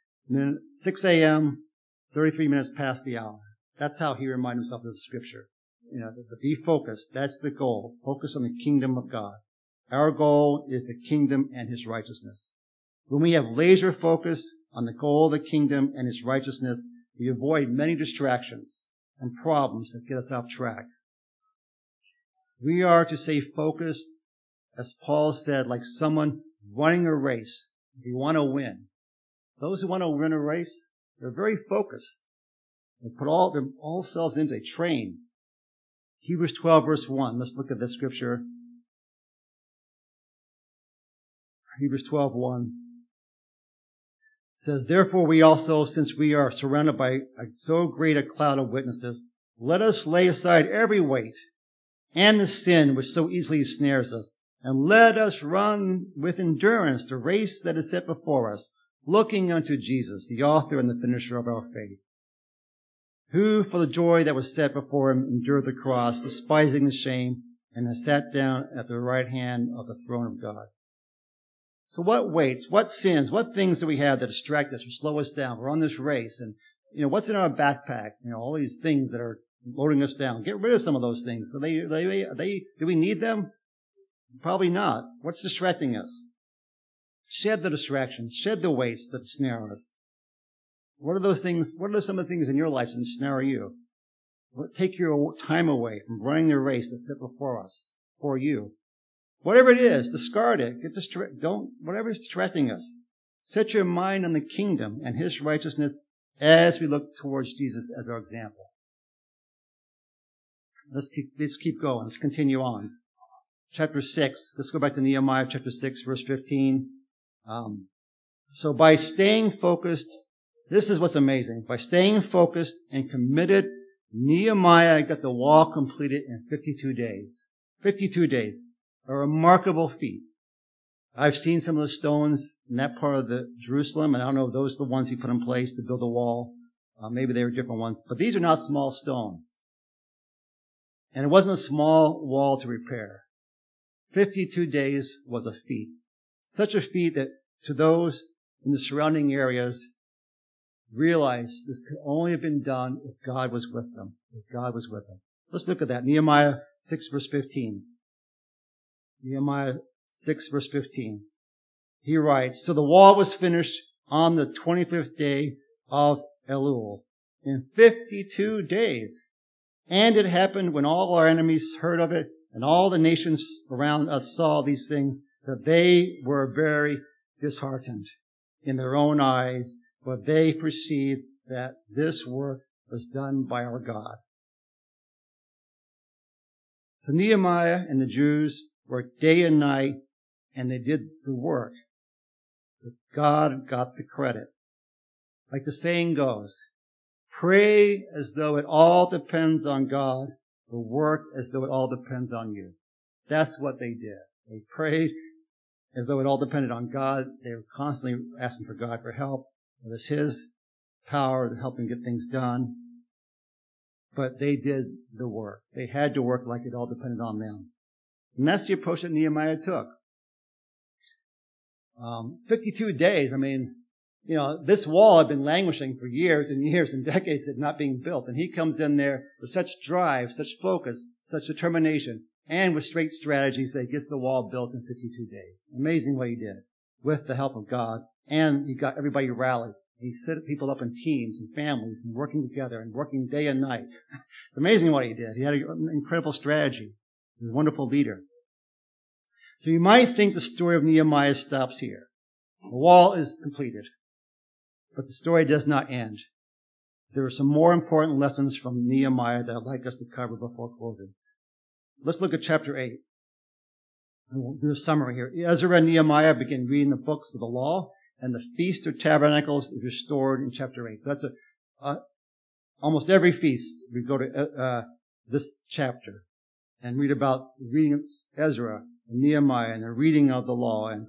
6 a.m., 33 minutes past the hour. That's how he reminded himself of the scripture. To be focused. That's the goal. Focus on the kingdom of God. Our goal is the kingdom and his righteousness. When we have laser focus on the goal of the kingdom and his righteousness, we avoid many distractions and problems that get us off track. We are to stay focused, as Paul said, like someone running a race. If you want to win. Those who want to win a race, they're very focused. They put all themselves into, they train. Hebrews 12 verse 1. Let's look at this scripture. Hebrews 12:1 says, therefore we also, since we are surrounded by so great a cloud of witnesses, let us lay aside every weight and the sin which so easily snares us, and let us run with endurance the race that is set before us, looking unto Jesus, the author and the finisher of our faith, who for the joy that was set before him endured the cross, despising the shame, and has sat down at the right hand of the throne of God. So what weights, what sins, what things do we have that distract us or slow us down? We're on this race, and what's in our backpack? All these things that are loading us down. Get rid of some of those things. Do we need them? Probably not. What's distracting us? Shed the distractions. Shed the weights that snare us. What are those things? What are some of the things in your life that ensnare you? Take your time away from running the race that's set before us, for you. Whatever it is, discard it. Whatever is distracting us. Set your mind on the kingdom and his righteousness as we look towards Jesus as our example. Let's keep going. Let's continue on. Chapter 6. Let's go back to Nehemiah chapter 6, verse 15. So by staying focused, this is what's amazing. By staying focused and committed, Nehemiah got the wall completed in 52 days. 52 days. A remarkable feat. I've seen some of the stones in that part of the Jerusalem, and I don't know if those are the ones he put in place to build the wall. Maybe they were different ones. But these are not small stones. And it wasn't a small wall to repair. 52 days was a feat. Such a feat that to those in the surrounding areas realized this could only have been done if God was with them. If God was with them. Let's look at that. Nehemiah 6 verse 15. Nehemiah 6 verse 15. He writes, so the wall was finished on the 25th day of Elul in 52 days. And it happened when all our enemies heard of it and all the nations around us saw these things that they were very disheartened in their own eyes, for they perceived that this work was done by our God. So Nehemiah and the Jews worked day and night, and they did the work. But God got the credit. Like the saying goes, pray as though it all depends on God, but work as though it all depends on you. That's what they did. They prayed as though it all depended on God. They were constantly asking for God for help. It was his power to help them get things done. But they did the work. They had to work like it all depended on them. And that's the approach that Nehemiah took. 52 days, this wall had been languishing for years and years and decades of not being built. And he comes in there with such drive, such focus, such determination, and with straight strategies that he gets the wall built in 52 days. Amazing what he did with the help of God. And he got everybody rallied. He set people up in teams and families and working together and working day and night. It's amazing what he did. He had an incredible strategy. He was a wonderful leader. So you might think the story of Nehemiah stops here. The wall is completed. But the story does not end. There are some more important lessons from Nehemiah that I'd like us to cover before closing. Let's look at chapter 8. We'll do a summary here. Ezra and Nehemiah begin reading the books of the law, and the Feast of Tabernacles is restored in chapter 8. So that's almost every feast we go to this chapter and read about reading Ezra and Nehemiah and the reading of the law, and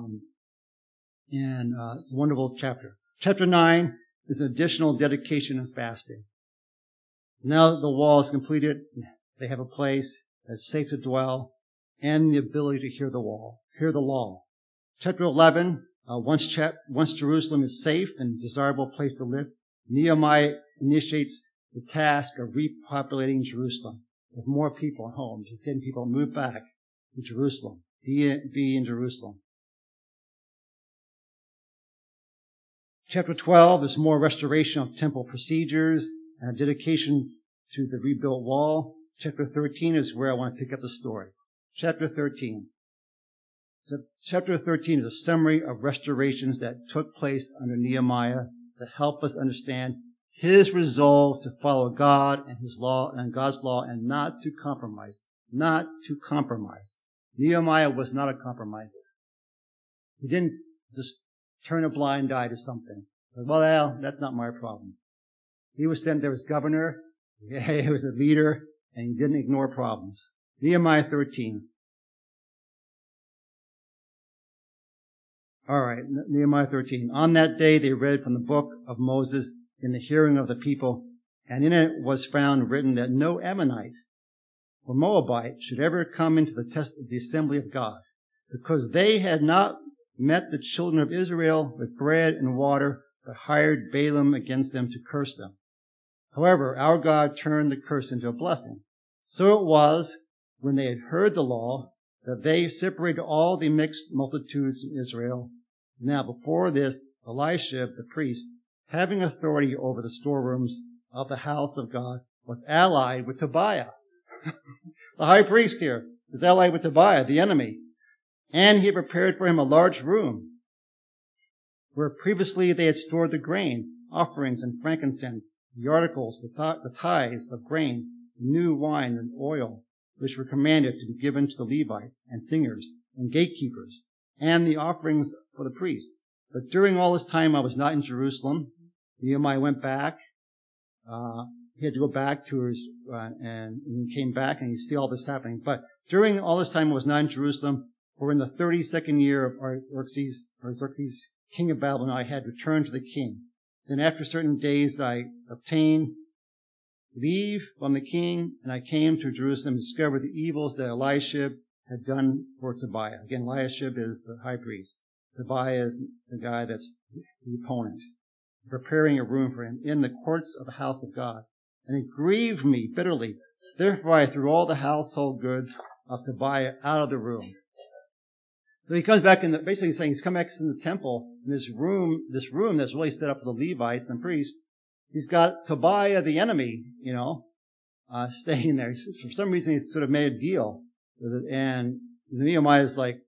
it's a wonderful chapter. Chapter 9 is an additional dedication and fasting. Now that the wall is completed, they have a place that's safe to dwell and the ability to hear the law. Chapter 11, once Jerusalem is safe and desirable place to live, Nehemiah initiates the task of repopulating Jerusalem with more people and homes, just getting people to move back to Jerusalem, be in Jerusalem. Chapter 12 is more restoration of temple procedures and a dedication to the rebuilt wall. Chapter 13 is where I want to pick up the story. Chapter 13. Chapter 13 is a summary of restorations that took place under Nehemiah to help us understand his resolve to follow God and his law and God's law and not to compromise. Not to compromise. Nehemiah was not a compromiser. He didn't just turn a blind eye to something. Well, that's not my problem. He was sent there as governor. He was a leader, and he didn't ignore problems. Nehemiah 13. All right, Nehemiah 13. On that day they read from the book of Moses in the hearing of the people, and in it was found written that no Ammonite or Moabite should ever come into the assembly of God, because they had not met the children of Israel with bread and water, but hired Balaam against them to curse them. However, our God turned the curse into a blessing. So it was, when they had heard the law, that they separated all the mixed multitudes in Israel. Now before this, Elisha, the priest, having authority over the storerooms of the house of God, was allied with Tobiah. The high priest here is allied with Tobiah, the enemy. And he prepared for him a large room, where previously they had stored the grain, offerings, and frankincense, the articles, the tithes of grain, new wine and oil, which were commanded to be given to the Levites and singers and gatekeepers, and the offerings for the priests. But during all this time I was not in Jerusalem. Nehemiah went back. He had to go back to his, and he came back, and you see all this happening. But during all this time I was not in Jerusalem, for in the 32nd year of Artaxerxes, king of Babylon, I had returned to the king. Then after certain days I obtained leave from the king, and I came to Jerusalem and discovered the evils that Eliashib had done for Tobiah. Again, Eliashib is the high priest. Tobiah is the guy that's the opponent, preparing a room for him in the courts of the house of God. And it grieved me bitterly. Therefore I threw all the household goods of Tobiah out of the room. So he comes back basically saying he's come back in the temple, in this room that's really set up for the Levites and priests. He's got Tobiah, the enemy, staying there. For some reason, he's sort of made a deal. And Nehemiah is like,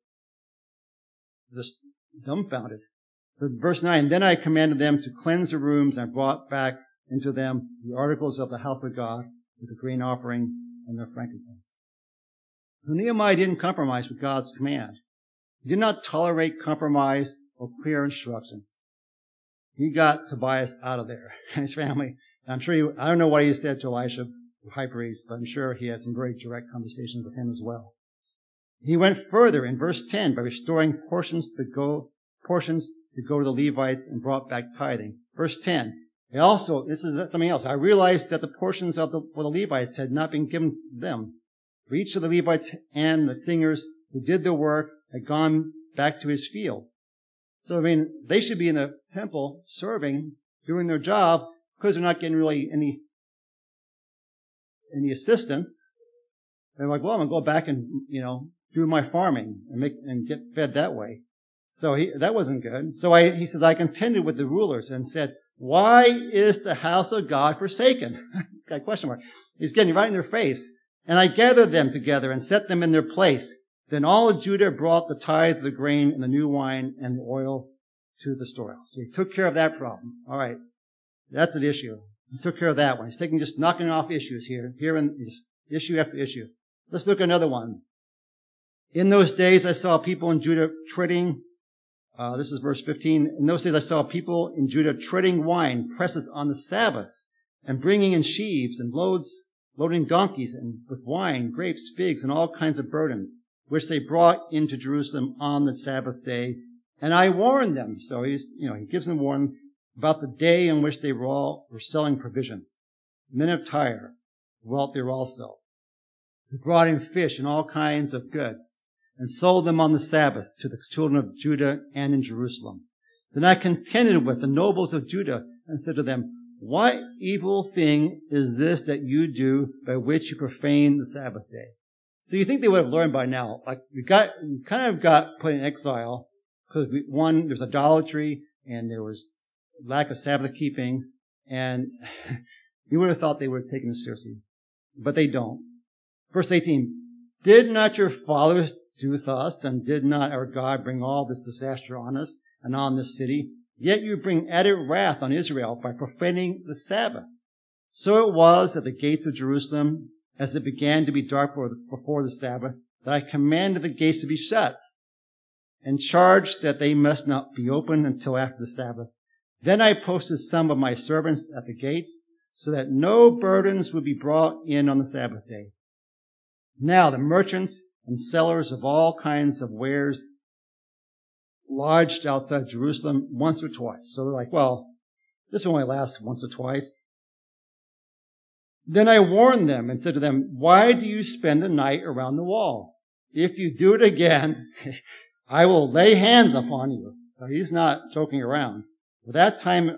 just dumbfounded. But verse 9, then I commanded them to cleanse the rooms, and I brought back into them the articles of the house of God with the grain offering and their frankincense. So Nehemiah didn't compromise with God's command. He did not tolerate compromise or clear instructions. He got Tobias out of there and his family. And I'm sure I don't know what he said to Elisha, the high priest, but I'm sure he had some very direct conversations with him as well. He went further in verse 10 by restoring portions to go to the Levites and brought back tithing. Verse 10. This is something else. I realized that the portions for the Levites had not been given to them. For each of the Levites and the singers who did the work had gone back to his field. So, they should be in the temple serving, doing their job, because they're not getting really any assistance. They're like, well, I'm going to go back and, do my farming and get fed that way. So that wasn't good. So he says, I contended with the rulers and said, why is the house of God forsaken? Got question mark. He's getting right in their face. And I gathered them together and set them in their place. Then all of Judah brought the tithe of the grain and the new wine and the oil to the storehouse. So he took care of that problem. All right. That's an issue. He took care of that one. He's just knocking off issues here in issue after issue. Let's look at another one. In those days I saw people in Judah treading, this is verse 15. In those days I saw people in Judah treading wine presses on the Sabbath and bringing in sheaves and loading donkeys and with wine, grapes, figs, and all kinds of burdens, which they brought into Jerusalem on the Sabbath day. And I warned them. So he gives them warning about the day in which they were selling provisions. Men of Tyre dwelt there also. They brought in fish and all kinds of goods and sold them on the Sabbath to the children of Judah and in Jerusalem. Then I contended with the nobles of Judah and said to them, what evil thing is this that you do by which you profane the Sabbath day? So you think they would have learned by now. Like we kind of got put in exile because there's idolatry and there was lack of Sabbath keeping, and you would have thought they would have taken this seriously, but they don't. Verse 18, did not your fathers do thus, and did not our God bring all this disaster on us and on this city? Yet you bring added wrath on Israel by profaning the Sabbath. So it was at the gates of Jerusalem, as it began to be dark before the Sabbath, that I commanded the gates to be shut, and charged that they must not be opened until after the Sabbath. Then I posted some of my servants at the gates, so that no burdens would be brought in on the Sabbath day. Now the merchants and sellers of all kinds of wares lodged outside Jerusalem once or twice. So they're like, well, this only lasts once or twice. Then I warned them and said to them, why do you spend the night around the wall? If you do it again, I will lay hands upon you. So he's not joking around. For that time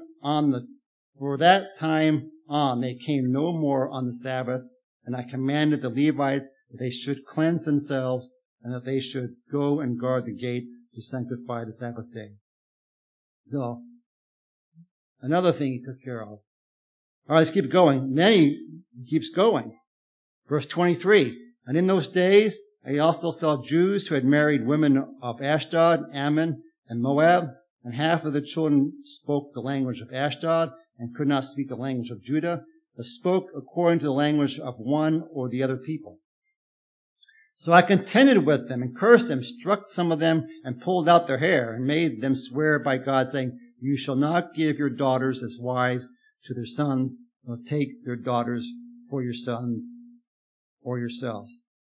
on, they came no more on the Sabbath, and I commanded the Levites that they should cleanse themselves and that they should go and guard the gates to sanctify the Sabbath day. So, another thing he took care of. All right, let's keep going. Then he keeps going. Verse 23, and in those days I also saw Jews who had married women of Ashdod, Ammon, and Moab, and half of the children spoke the language of Ashdod and could not speak the language of Judah, but spoke according to the language of one or the other people. So I contended with them and cursed them, struck some of them, and pulled out their hair, and made them swear by God, saying, you shall not give your daughters as wives to their sons, nor take their daughters for your sons or yourselves.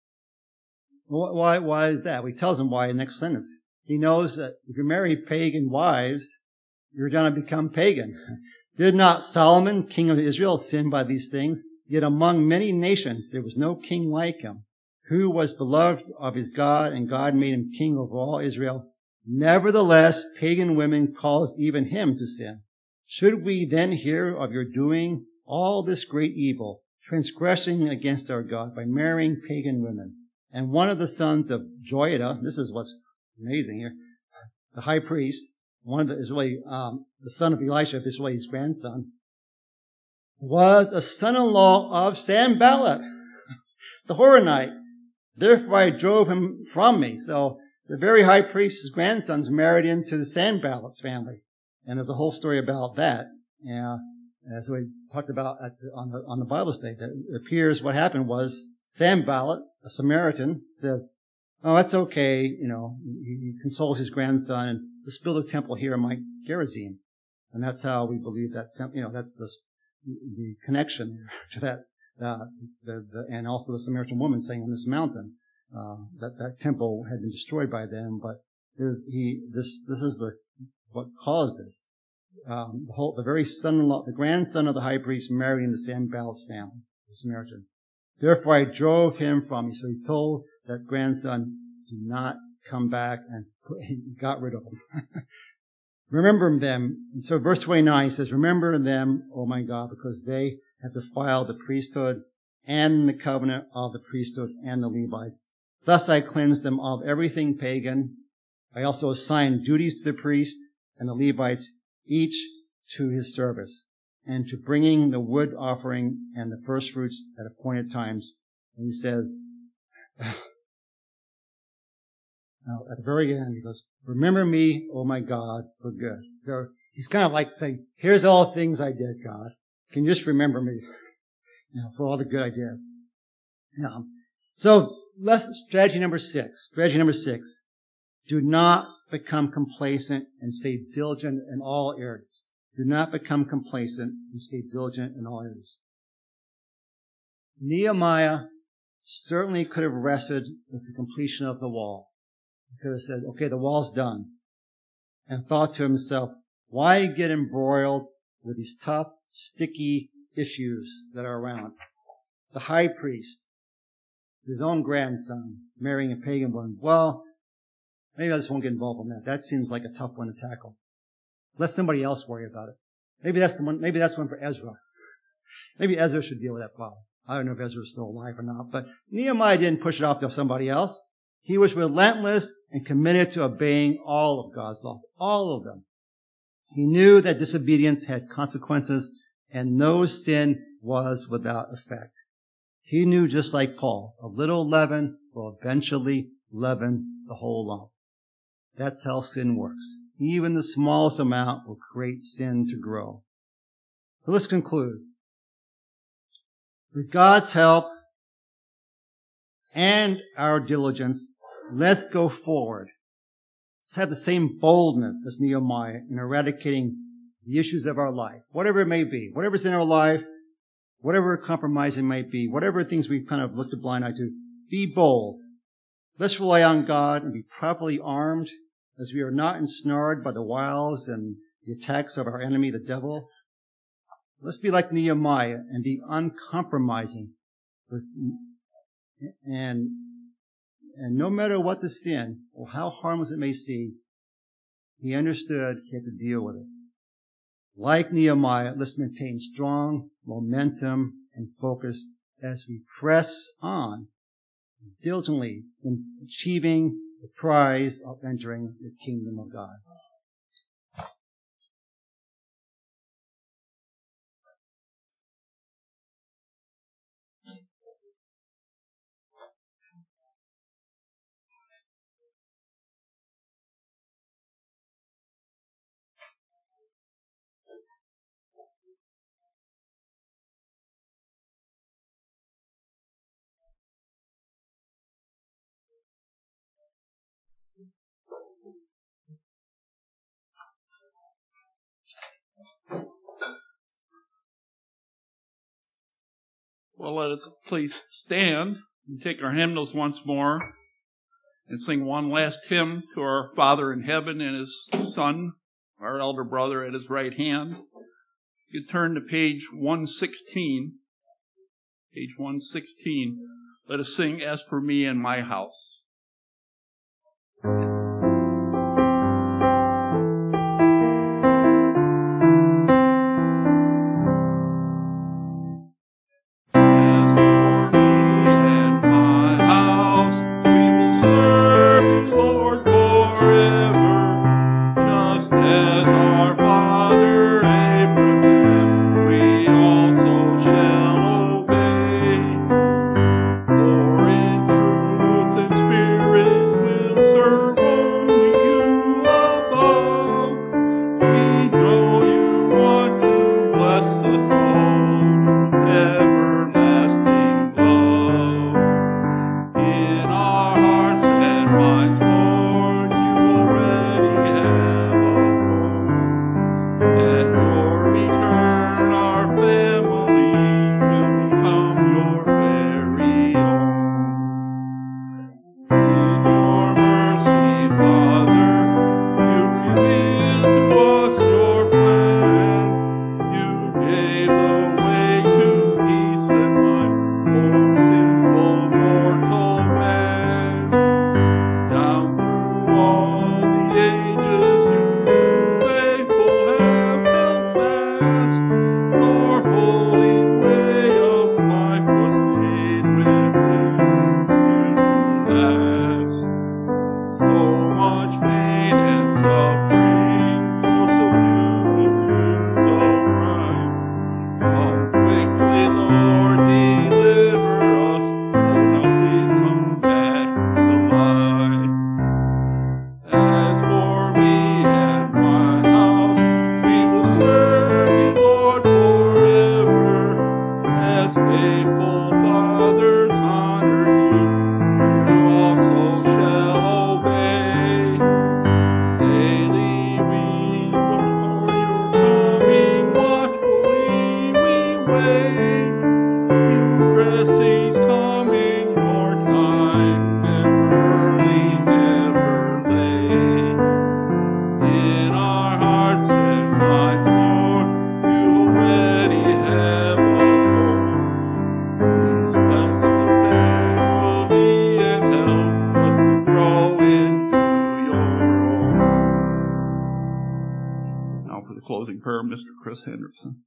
Why is that? Well, he tells them why in the next sentence. He knows that if you marry pagan wives, you're going to become pagan. Did not Solomon, king of Israel, sin by these things? Yet among many nations there was no king like him, who was beloved of his God, and God made him king over all Israel. Nevertheless, pagan women caused even him to sin. Should we then hear of your doing all this great evil, transgressing against our God by marrying pagan women? And one of the sons of Joiada, this is what's amazing here, the high priest, the son of Elisha, this way his grandson, was a son-in-law of Sanballat, the Horonite. Therefore I drove him from me. So the very high priest's grandson's married into the Sanballat's family. And there's a whole story about that. As we talked about on the Bible study, that it appears what happened was Sanballat, a Samaritan, says, oh, that's okay. He consoles his grandson and let's build a temple here in Mount Gerizim. And that's how we believe that, that's the connection to that, and also the Samaritan woman saying on this mountain, that temple had been destroyed by them, but this is what caused this. The very son-in-law, the grandson of the high priest married into Sanballat's family, the Samaritan. Therefore I drove him from me. So he told that grandson to not come back, and he got rid of him. Remember them. And so verse 29 says, remember them, O my God, because they have defiled the priesthood and the covenant of the priesthood and the Levites. Thus I cleansed them of everything pagan. I also assigned duties to the priest and the Levites, each to his service, and to bringing the wood offering and the first fruits at appointed times. And he says, now, at the very end, he goes, remember me, O my God, for good. So he's kind of like saying, here's all the things I did, God. Can you just remember me, for all the good I did? So strategy number six. Do not become complacent and stay diligent in all areas. Do not become complacent and stay diligent in all areas. Nehemiah certainly could have rested with the completion of the wall. He could have said, okay, the wall's done. And thought to himself, why get embroiled with these tough, sticky issues that are around? The high priest, his own grandson, marrying a pagan woman. Well, maybe I just won't get involved in that. That seems like a tough one to tackle. Let somebody else worry about it. Maybe that's one for Ezra. Maybe Ezra should deal with that problem. I don't know if Ezra's still alive or not, but Nehemiah didn't push it off to somebody else. He was relentless and committed to obeying all of God's laws, all of them. He knew that disobedience had consequences and no sin was without effect. He knew, just like Paul, a little leaven will eventually leaven the whole lump. That's how sin works. Even the smallest amount will create sin to grow. So let's conclude. With God's help and our diligence, let's go forward. Let's have the same boldness as Nehemiah in eradicating the issues of our life, whatever it may be, whatever's in our life, whatever compromising might be, whatever things we've kind of looked a blind eye to. Be bold. Let's rely on God and be properly armed as we are not ensnared by the wiles and the attacks of our enemy, the devil. Let's be like Nehemiah and be uncompromising. And no matter what the sin or how harmless it may seem, he understood he had to deal with it. Like Nehemiah, let's maintain strong momentum and focus as we press on diligently in achieving the prize of entering the kingdom of God. Well, let us please stand and take our hymnals once more and sing one last hymn to our Father in heaven and His Son, our elder brother at His right hand. You turn to page 116. Page 116. Let us sing As for Me and My House. Henderson.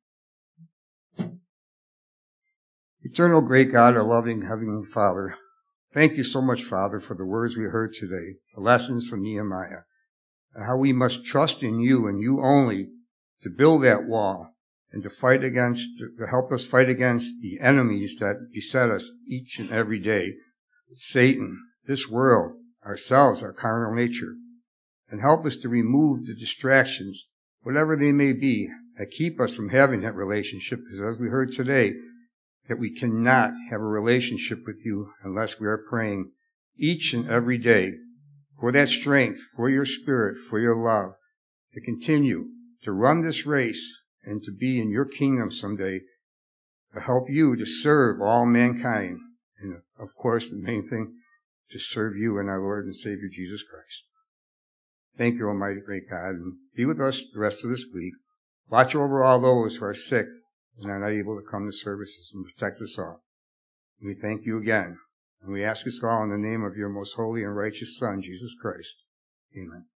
Eternal great God, our loving Heavenly Father, thank you so much, Father, for the words we heard today, the lessons from Nehemiah, and how we must trust in you and you only to build that wall and to help us fight against the enemies that beset us each and every day. Satan, this world, ourselves, our carnal nature, and help us to remove the distractions, whatever they may be, that keep us from having that relationship. Because as we heard today, that we cannot have a relationship with you unless we are praying each and every day for that strength, for your spirit, for your love, to continue to run this race and to be in your kingdom someday, to help you to serve all mankind. And of course, the main thing, to serve you and our Lord and Savior Jesus Christ. Thank you, Almighty great God, and be with us the rest of this week. Watch over all those who are sick and are not able to come to services, and protect us all. And we thank you again, and we ask this all in the name of your most holy and righteous Son, Jesus Christ. Amen.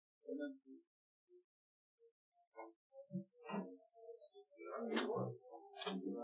Amen.